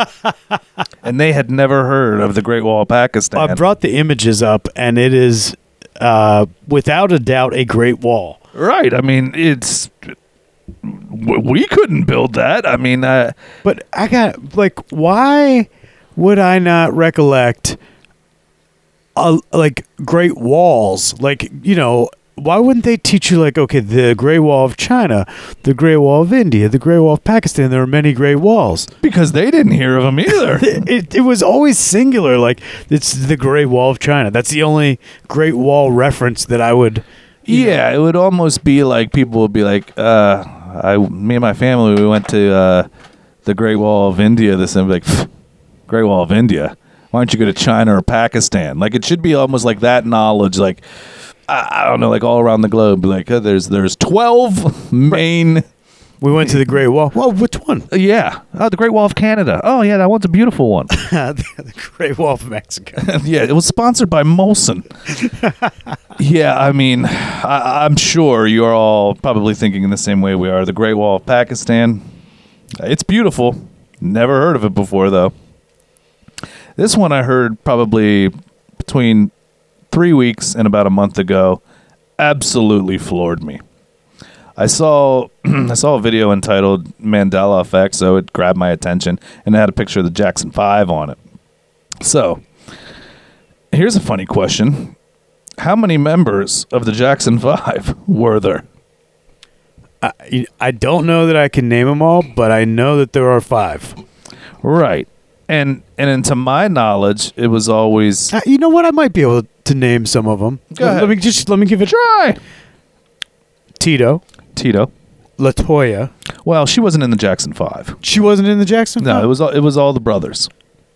A: and they had never heard of the Great Wall of Pakistan.
B: I brought the images up, and it is, uh, without a doubt, a Great Wall.
A: Right. I mean, it's w- we couldn't build that. I mean, uh,
B: But I got like, why would I not recollect, uh, like Great Walls? Like, you know, why wouldn't they teach you like, okay, the Great Wall of China, the Great Wall of India, the Great Wall of Pakistan? There are many Great Walls.
A: because they didn't hear of them either.
B: It, it, it was always singular. Like, it's the Great Wall of China. That's the only Great Wall reference that I would. you
A: Yeah, it would almost be like people would be like, uh, I, me and my family, we went to uh, the Great Wall of India. This and be like, "Pfft, Great Wall of India. Why don't you go to China or Pakistan? Like, it should be almost like that knowledge, like, I, I don't know, like all around the globe. Like, uh, there's there's twelve main...
B: We went to the Great Wall. Well, which one?
A: Yeah. Oh, the Great Wall of Canada. Oh, yeah, that one's a beautiful one.
B: The Great Wall of Mexico.
A: Yeah, it was sponsored by Molson. Yeah, I mean, I, I'm sure you're all probably thinking in the same way we are. The Great Wall of Pakistan, it's beautiful. Never heard of it before, though. This one I heard probably between three weeks and about a month ago. Absolutely floored me. I saw I saw a video entitled Mandela Effect, so it grabbed my attention, and it had a picture of the Jackson five on it. So, here's a funny question. How many members of the Jackson five were there?
B: I, I don't know that I can name them all, but I know that there are five.
A: Right. And and, and to my knowledge, it was always...
B: Uh, you know what? I might be able to name some of them.
A: Go
B: let,
A: ahead.
B: let me just let me give it a
A: Try.
B: Tito,
A: Tito.
B: LaToya.
A: Well, she wasn't in the Jackson five.
B: She wasn't in the Jackson.
A: No,
B: five?
A: it was all, it was all the brothers.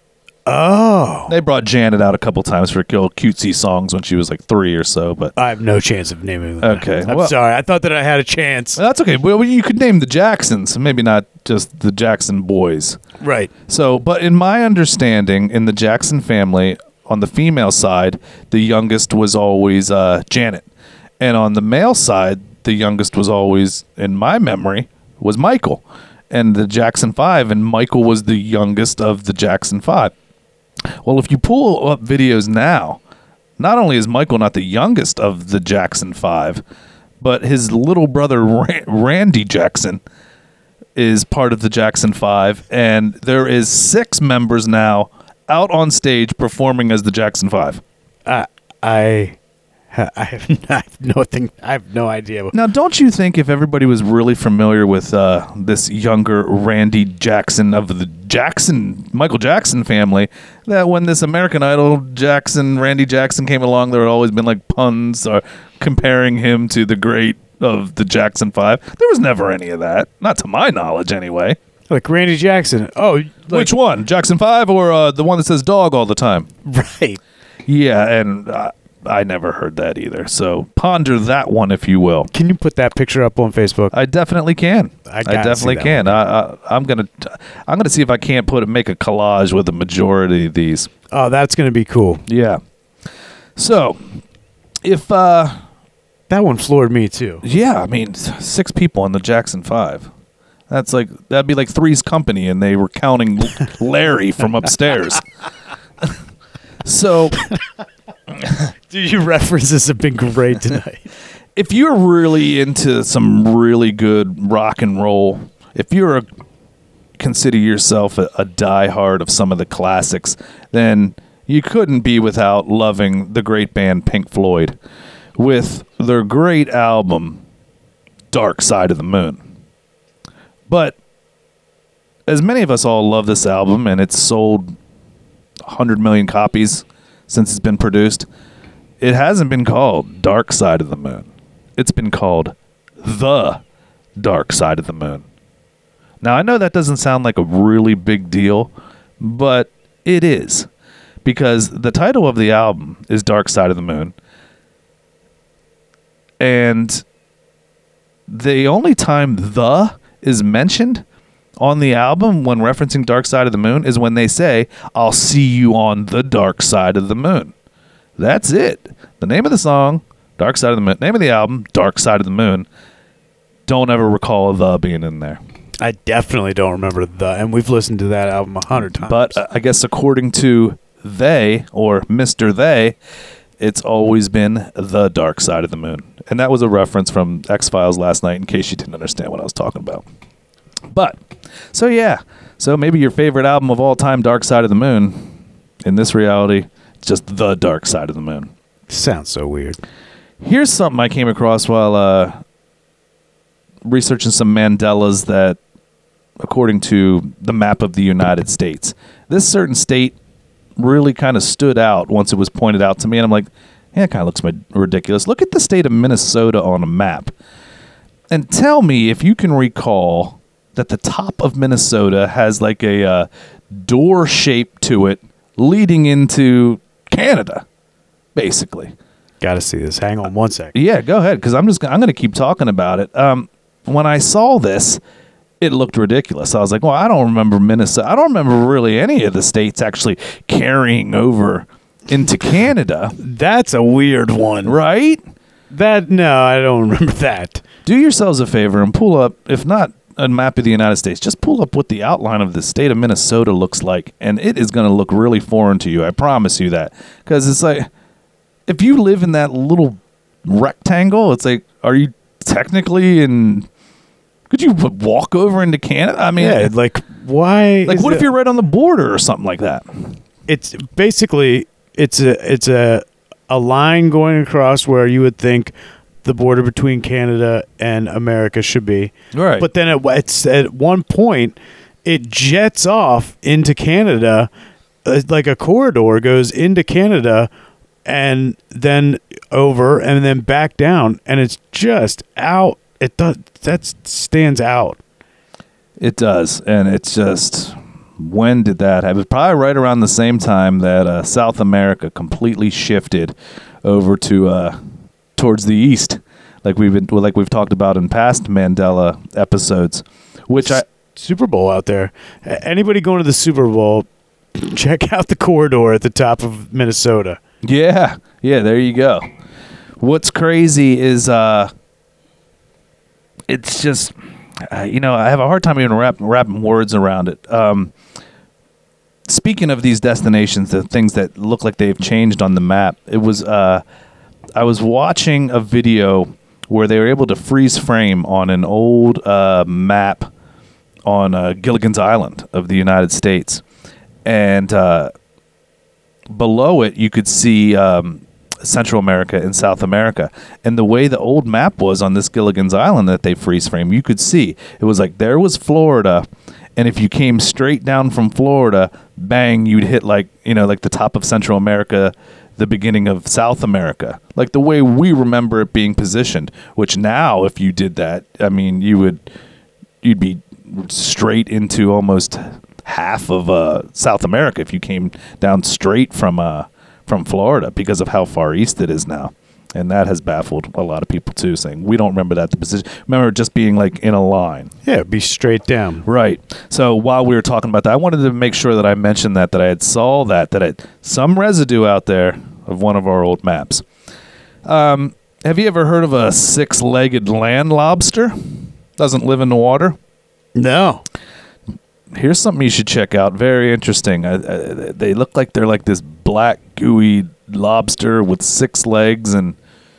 B: Oh,
A: They brought Janet out a couple times for little cutesy songs when she was like three or so, but
B: I have no chance of naming them.
A: Okay,
B: I'm
A: well-
B: sorry. I thought that I had a chance.
A: that's okay. Well, you could name the Jacksons, maybe not just the Jackson boys.
B: Right.
A: So, but in my understanding, in the Jackson family, on the female side, the youngest was always uh, Janet, and on the male side, the youngest was always, in my memory, was Michael, and the Jackson Five, and Michael was the youngest of the Jackson Five. Well, if you pull up videos now, not only is Michael not the youngest of the Jackson Five, but his little brother Ra- Randy Jackson is part of the Jackson Five, and there is six members now out on stage performing as the Jackson Five.
B: I I I have, I have nothing. I have no idea.
A: Now, don't you think if everybody was really familiar with uh, this younger Randy Jackson of the Jackson, Michael Jackson family, that when this American Idol Jackson, Randy Jackson came along, there had always been like puns or comparing him to the great of the Jackson Five. There was never any of that. Not to my knowledge, anyway.
B: Like Randy Jackson. Oh, like,
A: Which one? Jackson Five or uh, the one that says dog all the time?
B: right.
A: Yeah, and uh, I never heard that either. So ponder that one, if you will.
B: Can you put that picture up on Facebook?
A: I definitely can.
B: I
A: I,
B: gotta
A: definitely
B: see that
A: can. I, I, I'm gonna, I'm gonna see if I can't put make a collage with a majority of these.
B: Oh, that's gonna be cool.
A: Yeah. So, if uh,
B: That one floored me too.
A: yeah, I mean, six people on the Jackson Five. That's like that'd be like Three's Company, and they were counting Larry from upstairs. So,
B: Dude, your references have been great tonight.
A: if you're really into some really good rock and roll, if you're a consider yourself a, a diehard of some of the classics, then you couldn't be without loving the great band Pink Floyd with their great album Dark Side of the Moon. But as many of us all love this album, and it's sold one hundred million copies since it's been produced, it hasn't been called Dark Side of the Moon. It's been called The Dark Side of the Moon. Now, I know that doesn't sound like a really big deal, but it is, because the title of the album is Dark Side of the Moon, and the only time the is mentioned on the album when referencing Dark Side of the Moon is when they say, "I'll see you on the dark side of the moon." That's it. The name of the song, Dark Side of the Moon. Name of the album, Dark Side of the Moon. Don't ever recall the being in there.
B: I definitely don't remember the, and we've listened to that album a hundred times.
A: But uh, I guess according to they, or Mister They, it's always been the Dark Side of the Moon. And that was a reference from X-Files last night in case you didn't understand what I was talking about. But, so yeah. So maybe your favorite album of all time, Dark Side of the Moon, in this reality, it's just the Dark Side of the Moon.
B: Sounds so weird.
A: Here's something I came across while uh, researching some Mandelas that, according to the map of the United States, this certain state really kind of stood out once it was pointed out to me, and I'm like, yeah, it kind of looks mi- ridiculous. Look at the state of Minnesota on a map, and tell me if you can recall that the top of Minnesota has like a uh, door shape to it, leading into Canada, basically.
B: Got to see this. Hang on one sec.
A: Yeah, go ahead, because I'm just I'm going to keep talking about it. Um, when I saw this, it looked ridiculous. I was like, well, I don't remember Minnesota. I don't remember really any of the states actually carrying over into Canada.
B: That's a weird one.
A: Right?
B: That, no, I don't remember that.
A: Do yourselves a favor and pull up, if not a map of the United States, just pull up what the outline of the state of Minnesota looks like, and it is going to look really foreign to you. I promise you that. Because it's like, if you live in that little rectangle, it's like, are you technically in... Could you walk over into Canada? I mean,
B: Yeah, like, why?
A: like
B: is
A: what if
B: it-
A: you're right on the border or something like that?
B: It's basically, it's a, it's a, a line going across where you would think the border between Canada and America should be.
A: Right.
B: But then at, it's, at one point, it jets off into Canada, uh, like a corridor goes into Canada and then over and then back down. And it's just out. It does, that stands out.
A: It does, and it's just, when did that happen? It was probably right around the same time that uh, South America completely shifted over to uh, towards the east, like we've been, like we've talked about in past Mandela episodes. Which I
B: Super Bowl out there. A- Anybody going to the Super Bowl, check out the corridor at the top of Minnesota.
A: yeah yeah there you go. What's crazy is uh, it's just. Uh, you know, I have a hard time even wrap, wrapping words around it. Um, speaking of these destinations, the things that look like they've changed on the map, it was uh, I was watching a video where they were able to freeze frame on an old uh, map on uh, Gilligan's Island of the United States, and uh, below it you could see um, Central America and South America. And the way the old map was on this Gilligan's Island that they freeze frame, you could see it was like there was Florida, and if you came straight down from Florida, bang, you'd hit like, you know, like the top of Central America, the beginning of South America, like the way we remember it being positioned. Which now, if you did that, I mean, you would you'd be straight into almost half of uh, South America if you came down straight from uh, from Florida, because of how far east it is now. And that has baffled a lot of people too, saying we don't remember that the position. Remember it just being like in a line.
B: Yeah, be straight down.
A: Right. So while we were talking about that, I wanted to make sure that I mentioned that, that I had saw that, that it, some residue out there of one of our old maps. Um, have you ever heard of a six-legged land lobster? Doesn't live in the water?
B: No.
A: Here's something you should check out. Very interesting. Uh, uh, they look like they're like this black, gooey lobster with six legs, and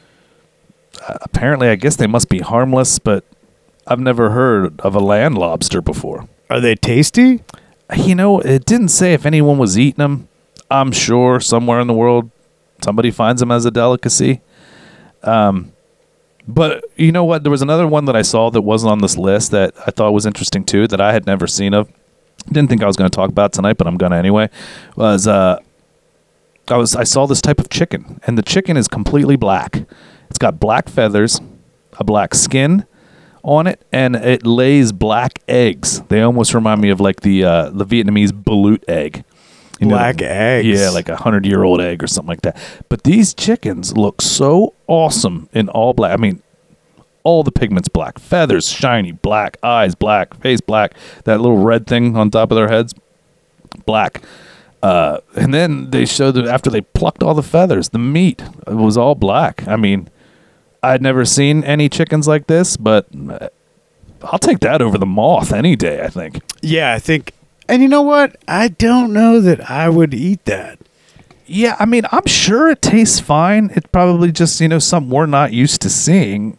A: uh, apparently, I guess they must be harmless, but I've never heard of a land lobster before.
B: Are they tasty?
A: You know, it didn't say if anyone was eating them. I'm sure somewhere in the world somebody finds them as a delicacy. Um, but you know what? There was another one that I saw that wasn't on this list that I thought was interesting too, that I had never seen of. Didn't think I was going to talk about tonight, but I'm going to anyway. Was uh, I was I saw this type of chicken, and the chicken is completely black. It's got black feathers, a black skin on it, and it lays black eggs. They almost remind me of like the uh, the Vietnamese balut egg. You know,
B: Black eggs.
A: Yeah, like a hundred year old egg or something like that. But these chickens look so awesome in all black. I mean, all the pigments black, feathers shiny, black eyes, black face, black. That little red thing on top of their heads, black. Uh, and then they showed that after they plucked all the feathers, the meat it was all black. I mean, I'd never seen any chickens like this, but I'll take that over the moth any day, I think.
B: Yeah, I think. And you know what? I don't know that I would eat that.
A: Yeah, I mean, I'm sure it tastes fine. It's probably just, you know, something we're not used to seeing.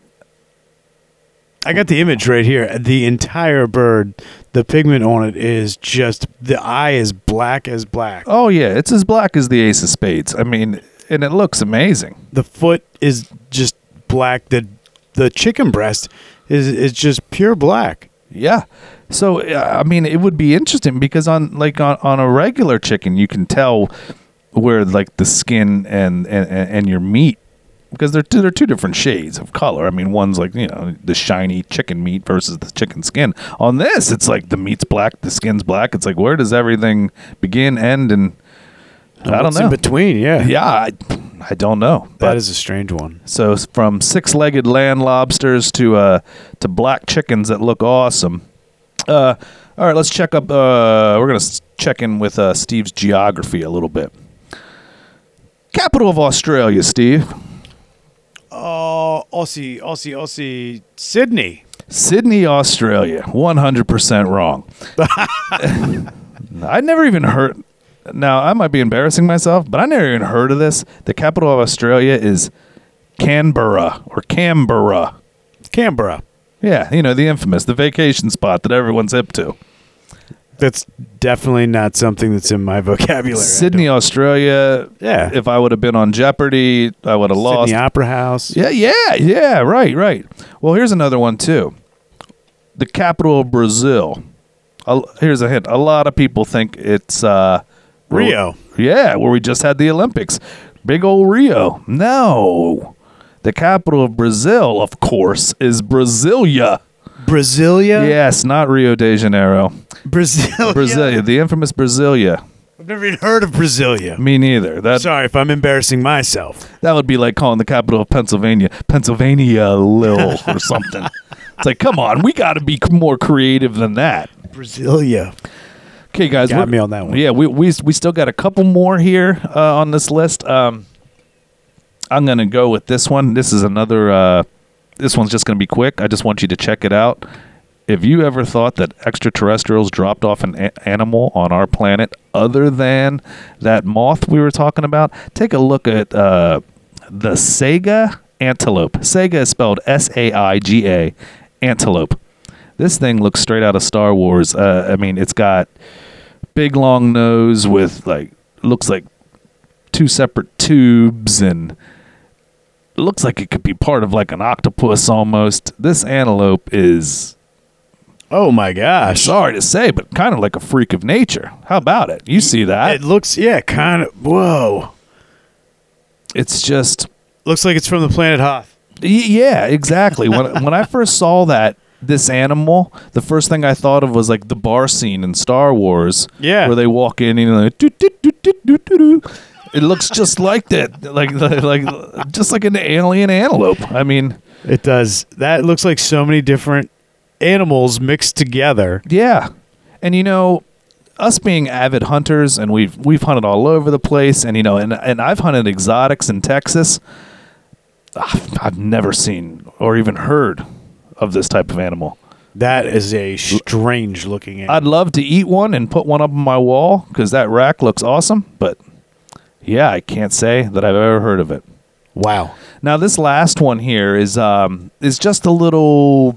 B: I got the image right here. The entire bird, the pigment on it is just, the eye is black as black.
A: Oh, yeah, it's as black as the ace of spades. I mean, and it looks amazing.
B: The foot is just black. The the chicken breast is is just pure black.
A: Yeah. So, uh, I mean, it would be interesting because on like on, on a regular chicken, you can tell where like the skin and, and, and your meat, because they're two, they're two different shades of color. I mean, one's like, you know, the shiny chicken meat versus the chicken skin. On this, it's like the meat's black, the skin's black. It's like, where does everything begin, end, and
B: And
A: I don't
B: what's
A: know.
B: in between, yeah.
A: Yeah, I, I don't know.
B: That
A: But-
B: is a strange one.
A: So s- from six-legged land lobsters to uh to black chickens that look awesome. Uh, all right, let's check up. Uh, we're gonna s- check in with uh, Steve's geography a little bit. Capital of Australia, Steve.
B: Oh, Aussie, Aussie, Aussie, Sydney.
A: Sydney, Australia. One hundred percent wrong. I never even heard. Now I might be embarrassing myself, but I never even heard of this. The capital of Australia is Canberra or Canberra.
B: Canberra.
A: Yeah, you know, the infamous, the vacation spot that everyone's hip to.
B: That's definitely not something that's in my vocabulary.
A: Sydney, Australia.
B: Yeah.
A: If I would have been on Jeopardy, I would have lost.
B: Sydney Opera House.
A: Yeah, yeah, yeah, right, right. Well, here's another one, too. The capital of Brazil. A- Here's a hint. A lot of people think it's... Uh,
B: Rio.
A: Yeah, where we just had the Olympics. Big old Rio. No. The capital of Brazil, of course, is Brasilia.
B: Brasilia?
A: Yes, not Rio de Janeiro.
B: Brasilia.
A: Brasilia, the infamous Brasilia.
B: I've never even heard of Brasilia.
A: Me neither. That
B: Sorry if I'm embarrassing myself.
A: that would be like calling the capital of Pennsylvania Pennsylvania Lil or something. It's like, come on, we got to be c- more creative than that.
B: Brasilia.
A: Okay, guys,
B: Got
A: we're-
B: me on that one.
A: Yeah, we we we still got a couple more here uh, on this list. Um, I'm gonna go with this one. This is another. Uh, this one's just gonna be quick. I just want you to check it out. If you ever thought that extraterrestrials dropped off an a- animal on our planet other than that moth we were talking about, take a look at uh, the Saiga antelope. Saiga is spelled S A I G A, antelope. This thing looks straight out of Star Wars. Uh, I mean, it's got big long nose with like looks like two separate tubes, and it looks like it could be part of like an octopus almost. This antelope is,
B: Oh my gosh.
A: sorry to say, but kind of like a freak of nature. How about it? You see that?
B: It looks, yeah, kind of. Whoa.
A: It's just
B: Looks like it's from the planet Hoth.
A: Y- Yeah, exactly. when when I first saw that this animal, the first thing I thought of was like the bar scene in Star Wars,
B: Yeah.
A: where they walk in and like, doo, doo, doo, doo, doo, doo, doo. It looks just like that, like like just like an alien antelope. I mean,
B: It does. That looks like so many different animals mixed together.
A: yeah, and you know, us being avid hunters, and we've we've hunted all over the place, and you know, and and I've hunted exotics in Texas. I've I've never seen or even heard of this type of animal.
B: That is a strange looking animal.
A: I'd love to eat one and put one up on my wall because that rack looks awesome, but yeah, I can't say that I've ever heard of it.
B: Wow.
A: Now, this last one here is um, is just a little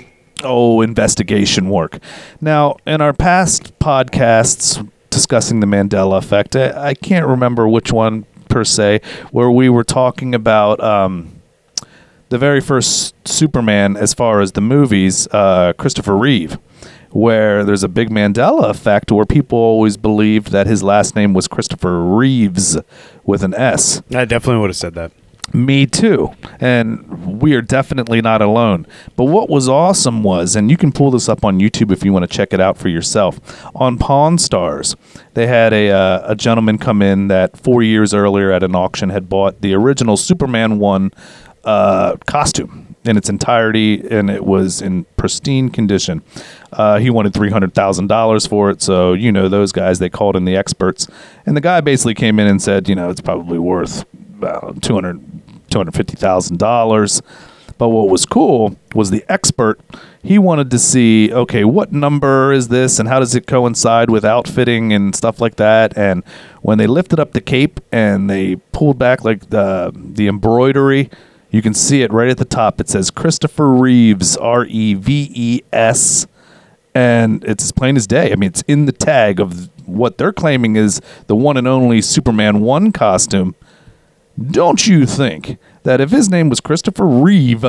A: oh investigation work. Now, in our past podcasts discussing the Mandela effect, I, I can't remember which one per se, where we were talking about um, the very first Superman as far as the movies, uh, Christopher Reeve, where there's a big Mandela effect where people always believed that his last name was Christopher Reeves with an S.
B: I definitely would have said that.
A: Me too. And we are definitely not alone. But what was awesome was, and you can pull this up on YouTube if you want to check it out for yourself, on Pawn Stars, they had a, uh, a gentleman come in that four years earlier at an auction had bought the original Superman one uh, costume in its entirety, and it was in pristine condition. Uh, he wanted three hundred thousand dollars for it, so you know those guys, they called in the experts. And the guy basically came in and said, you know, it's probably worth about two hundred two hundred fifty thousand dollars. But what was cool was the expert, he wanted to see, okay, what number is this and how does it coincide with outfitting and stuff like that. And when they lifted up the cape and they pulled back like the the embroidery, you can see it right at the top. It says Christopher Reeves, R E V E S, and it's as plain as day. I mean, it's in the tag of what they're claiming is the one and only Superman one costume. Don't you think that if his name was Christopher Reeve,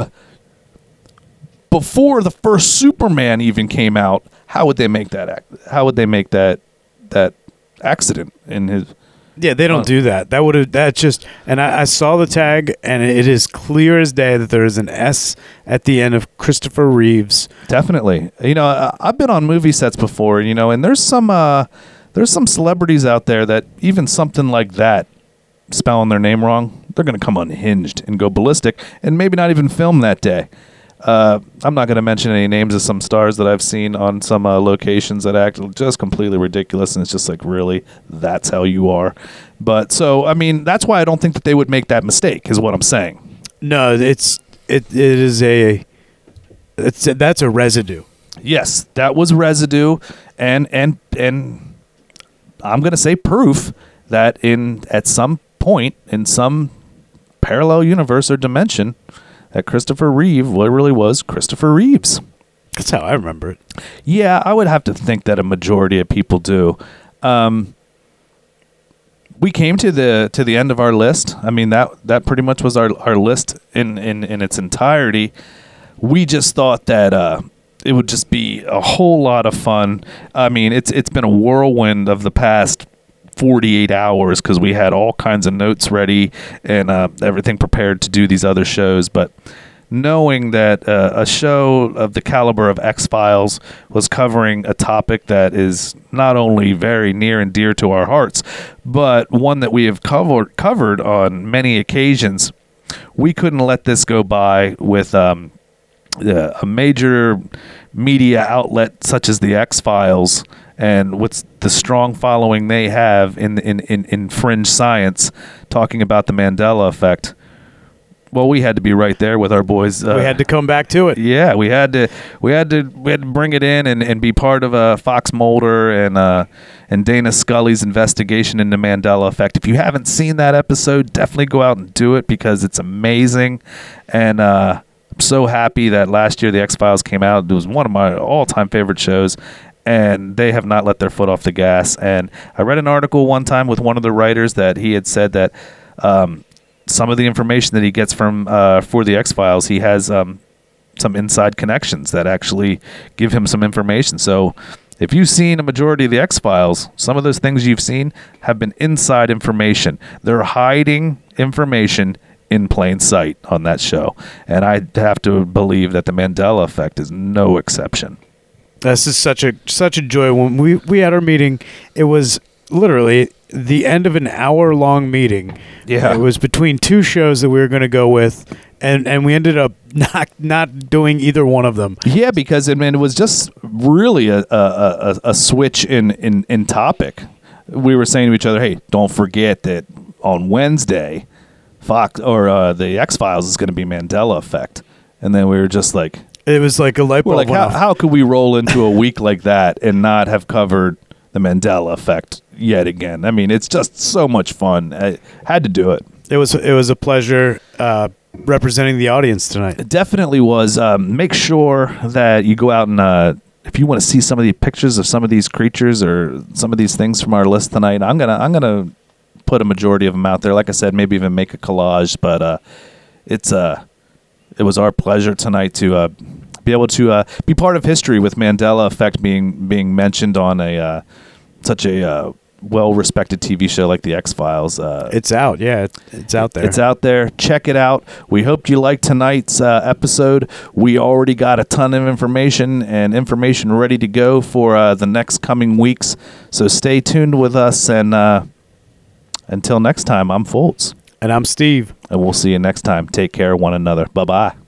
A: before the first Superman even came out, how would they make that ac- how would they make that that accident in his?
B: Yeah, they don't
A: Uh,
B: do that. That would have that just and I, I saw the tag and it is clear as day that there is an S at the end of Christopher Reeves.
A: Definitely. You know, I, I've been on movie sets before, you know, and there's some uh there's some celebrities out there that even something like that, spelling their name wrong, they're going to come unhinged and go ballistic and maybe not even film that day. Uh, I'm not going to mention any names of some stars that I've seen on some uh, locations that act just completely ridiculous, and it's just like, really, that's how you are. But so, I mean, that's why I don't think that they would make that mistake, is what I'm saying.
B: No, it's it it is a it's a, that's a residue.
A: Yes, that was residue, and and and I'm going to say proof that in at some point in some parallel universe or dimension, that Christopher Reeve really was Christopher Reeves.
B: That's how I remember it.
A: Yeah, I would have to think that a majority of people do. Um, we came to the to the end of our list. I mean, that that pretty much was our, our list in, in, in its entirety. We just thought that uh, it would just be a whole lot of fun. I mean, it's it's been a whirlwind of the past forty-eight hours because we had all kinds of notes ready and uh, everything prepared to do these other shows. But knowing that uh, a show of the caliber of X-Files was covering a topic that is not only very near and dear to our hearts, but one that we have covered covered on many occasions, we couldn't let this go by with um, uh, a major media outlet such as the X-Files. And what's the strong following they have in, in, in, in fringe science, talking about the Mandela effect. Well, we had to be right there with our boys. Uh,
B: we had to come back to it.
A: Yeah, we had to. We had to. We had to bring it in and, and be part of uh, Fox Mulder and uh, and Dana Scully's investigation into Mandela effect. If you haven't seen that episode, definitely go out and do it because it's amazing. And uh, I'm so happy that last year the X-Files came out. It was one of my all-time favorite shows. And they have not let their foot off the gas. And I read an article one time with one of the writers that he had said that um, some of the information that he gets from uh, for the X-Files, he has um, some inside connections that actually give him some information. So if you've seen a majority of the X-Files, some of those things you've seen have been inside information. They're hiding information in plain sight on that show. And I have to believe that the Mandela effect is no exception.
B: This is such a such a joy. When we, we had our meeting, it was literally the end of an hour long meeting.
A: Yeah,
B: it was between two shows that we were going to go with, and, and we ended up not not doing either one of them.
A: Yeah, because I mean, it was just really a a, a, a switch in, in, in topic. We were saying to each other, "Hey, don't forget that on Wednesday, Fox or uh, the X-Files is going to be Mandela effect," and then we were just like.
B: It was like a light bulb.
A: Like, how, how could we roll into a week like that and not have covered the Mandela effect yet again? I mean, it's just so much fun. I had to do it.
B: It was it was a pleasure uh, representing the audience tonight.
A: It definitely was. Um, make sure that you go out and uh, if you want to see some of the pictures of some of these creatures or some of these things from our list tonight, I'm gonna I'm gonna put a majority of them out there. Like I said, maybe even make a collage. But uh, it's uh, it was our pleasure tonight to. Uh, be able to uh, be part of history with Mandela effect being being mentioned on a uh, such a uh, well-respected T V show like the X-Files. Uh,
B: it's out, yeah, it, it's out there.
A: It's out there. Check it out. We hope you liked tonight's uh, episode. We already got a ton of information and information ready to go for uh, the next coming weeks. So stay tuned with us, and uh, until next time, I'm Foltz.
B: And I'm Steve.
A: And we'll see you next time. Take care of one another. Bye-bye.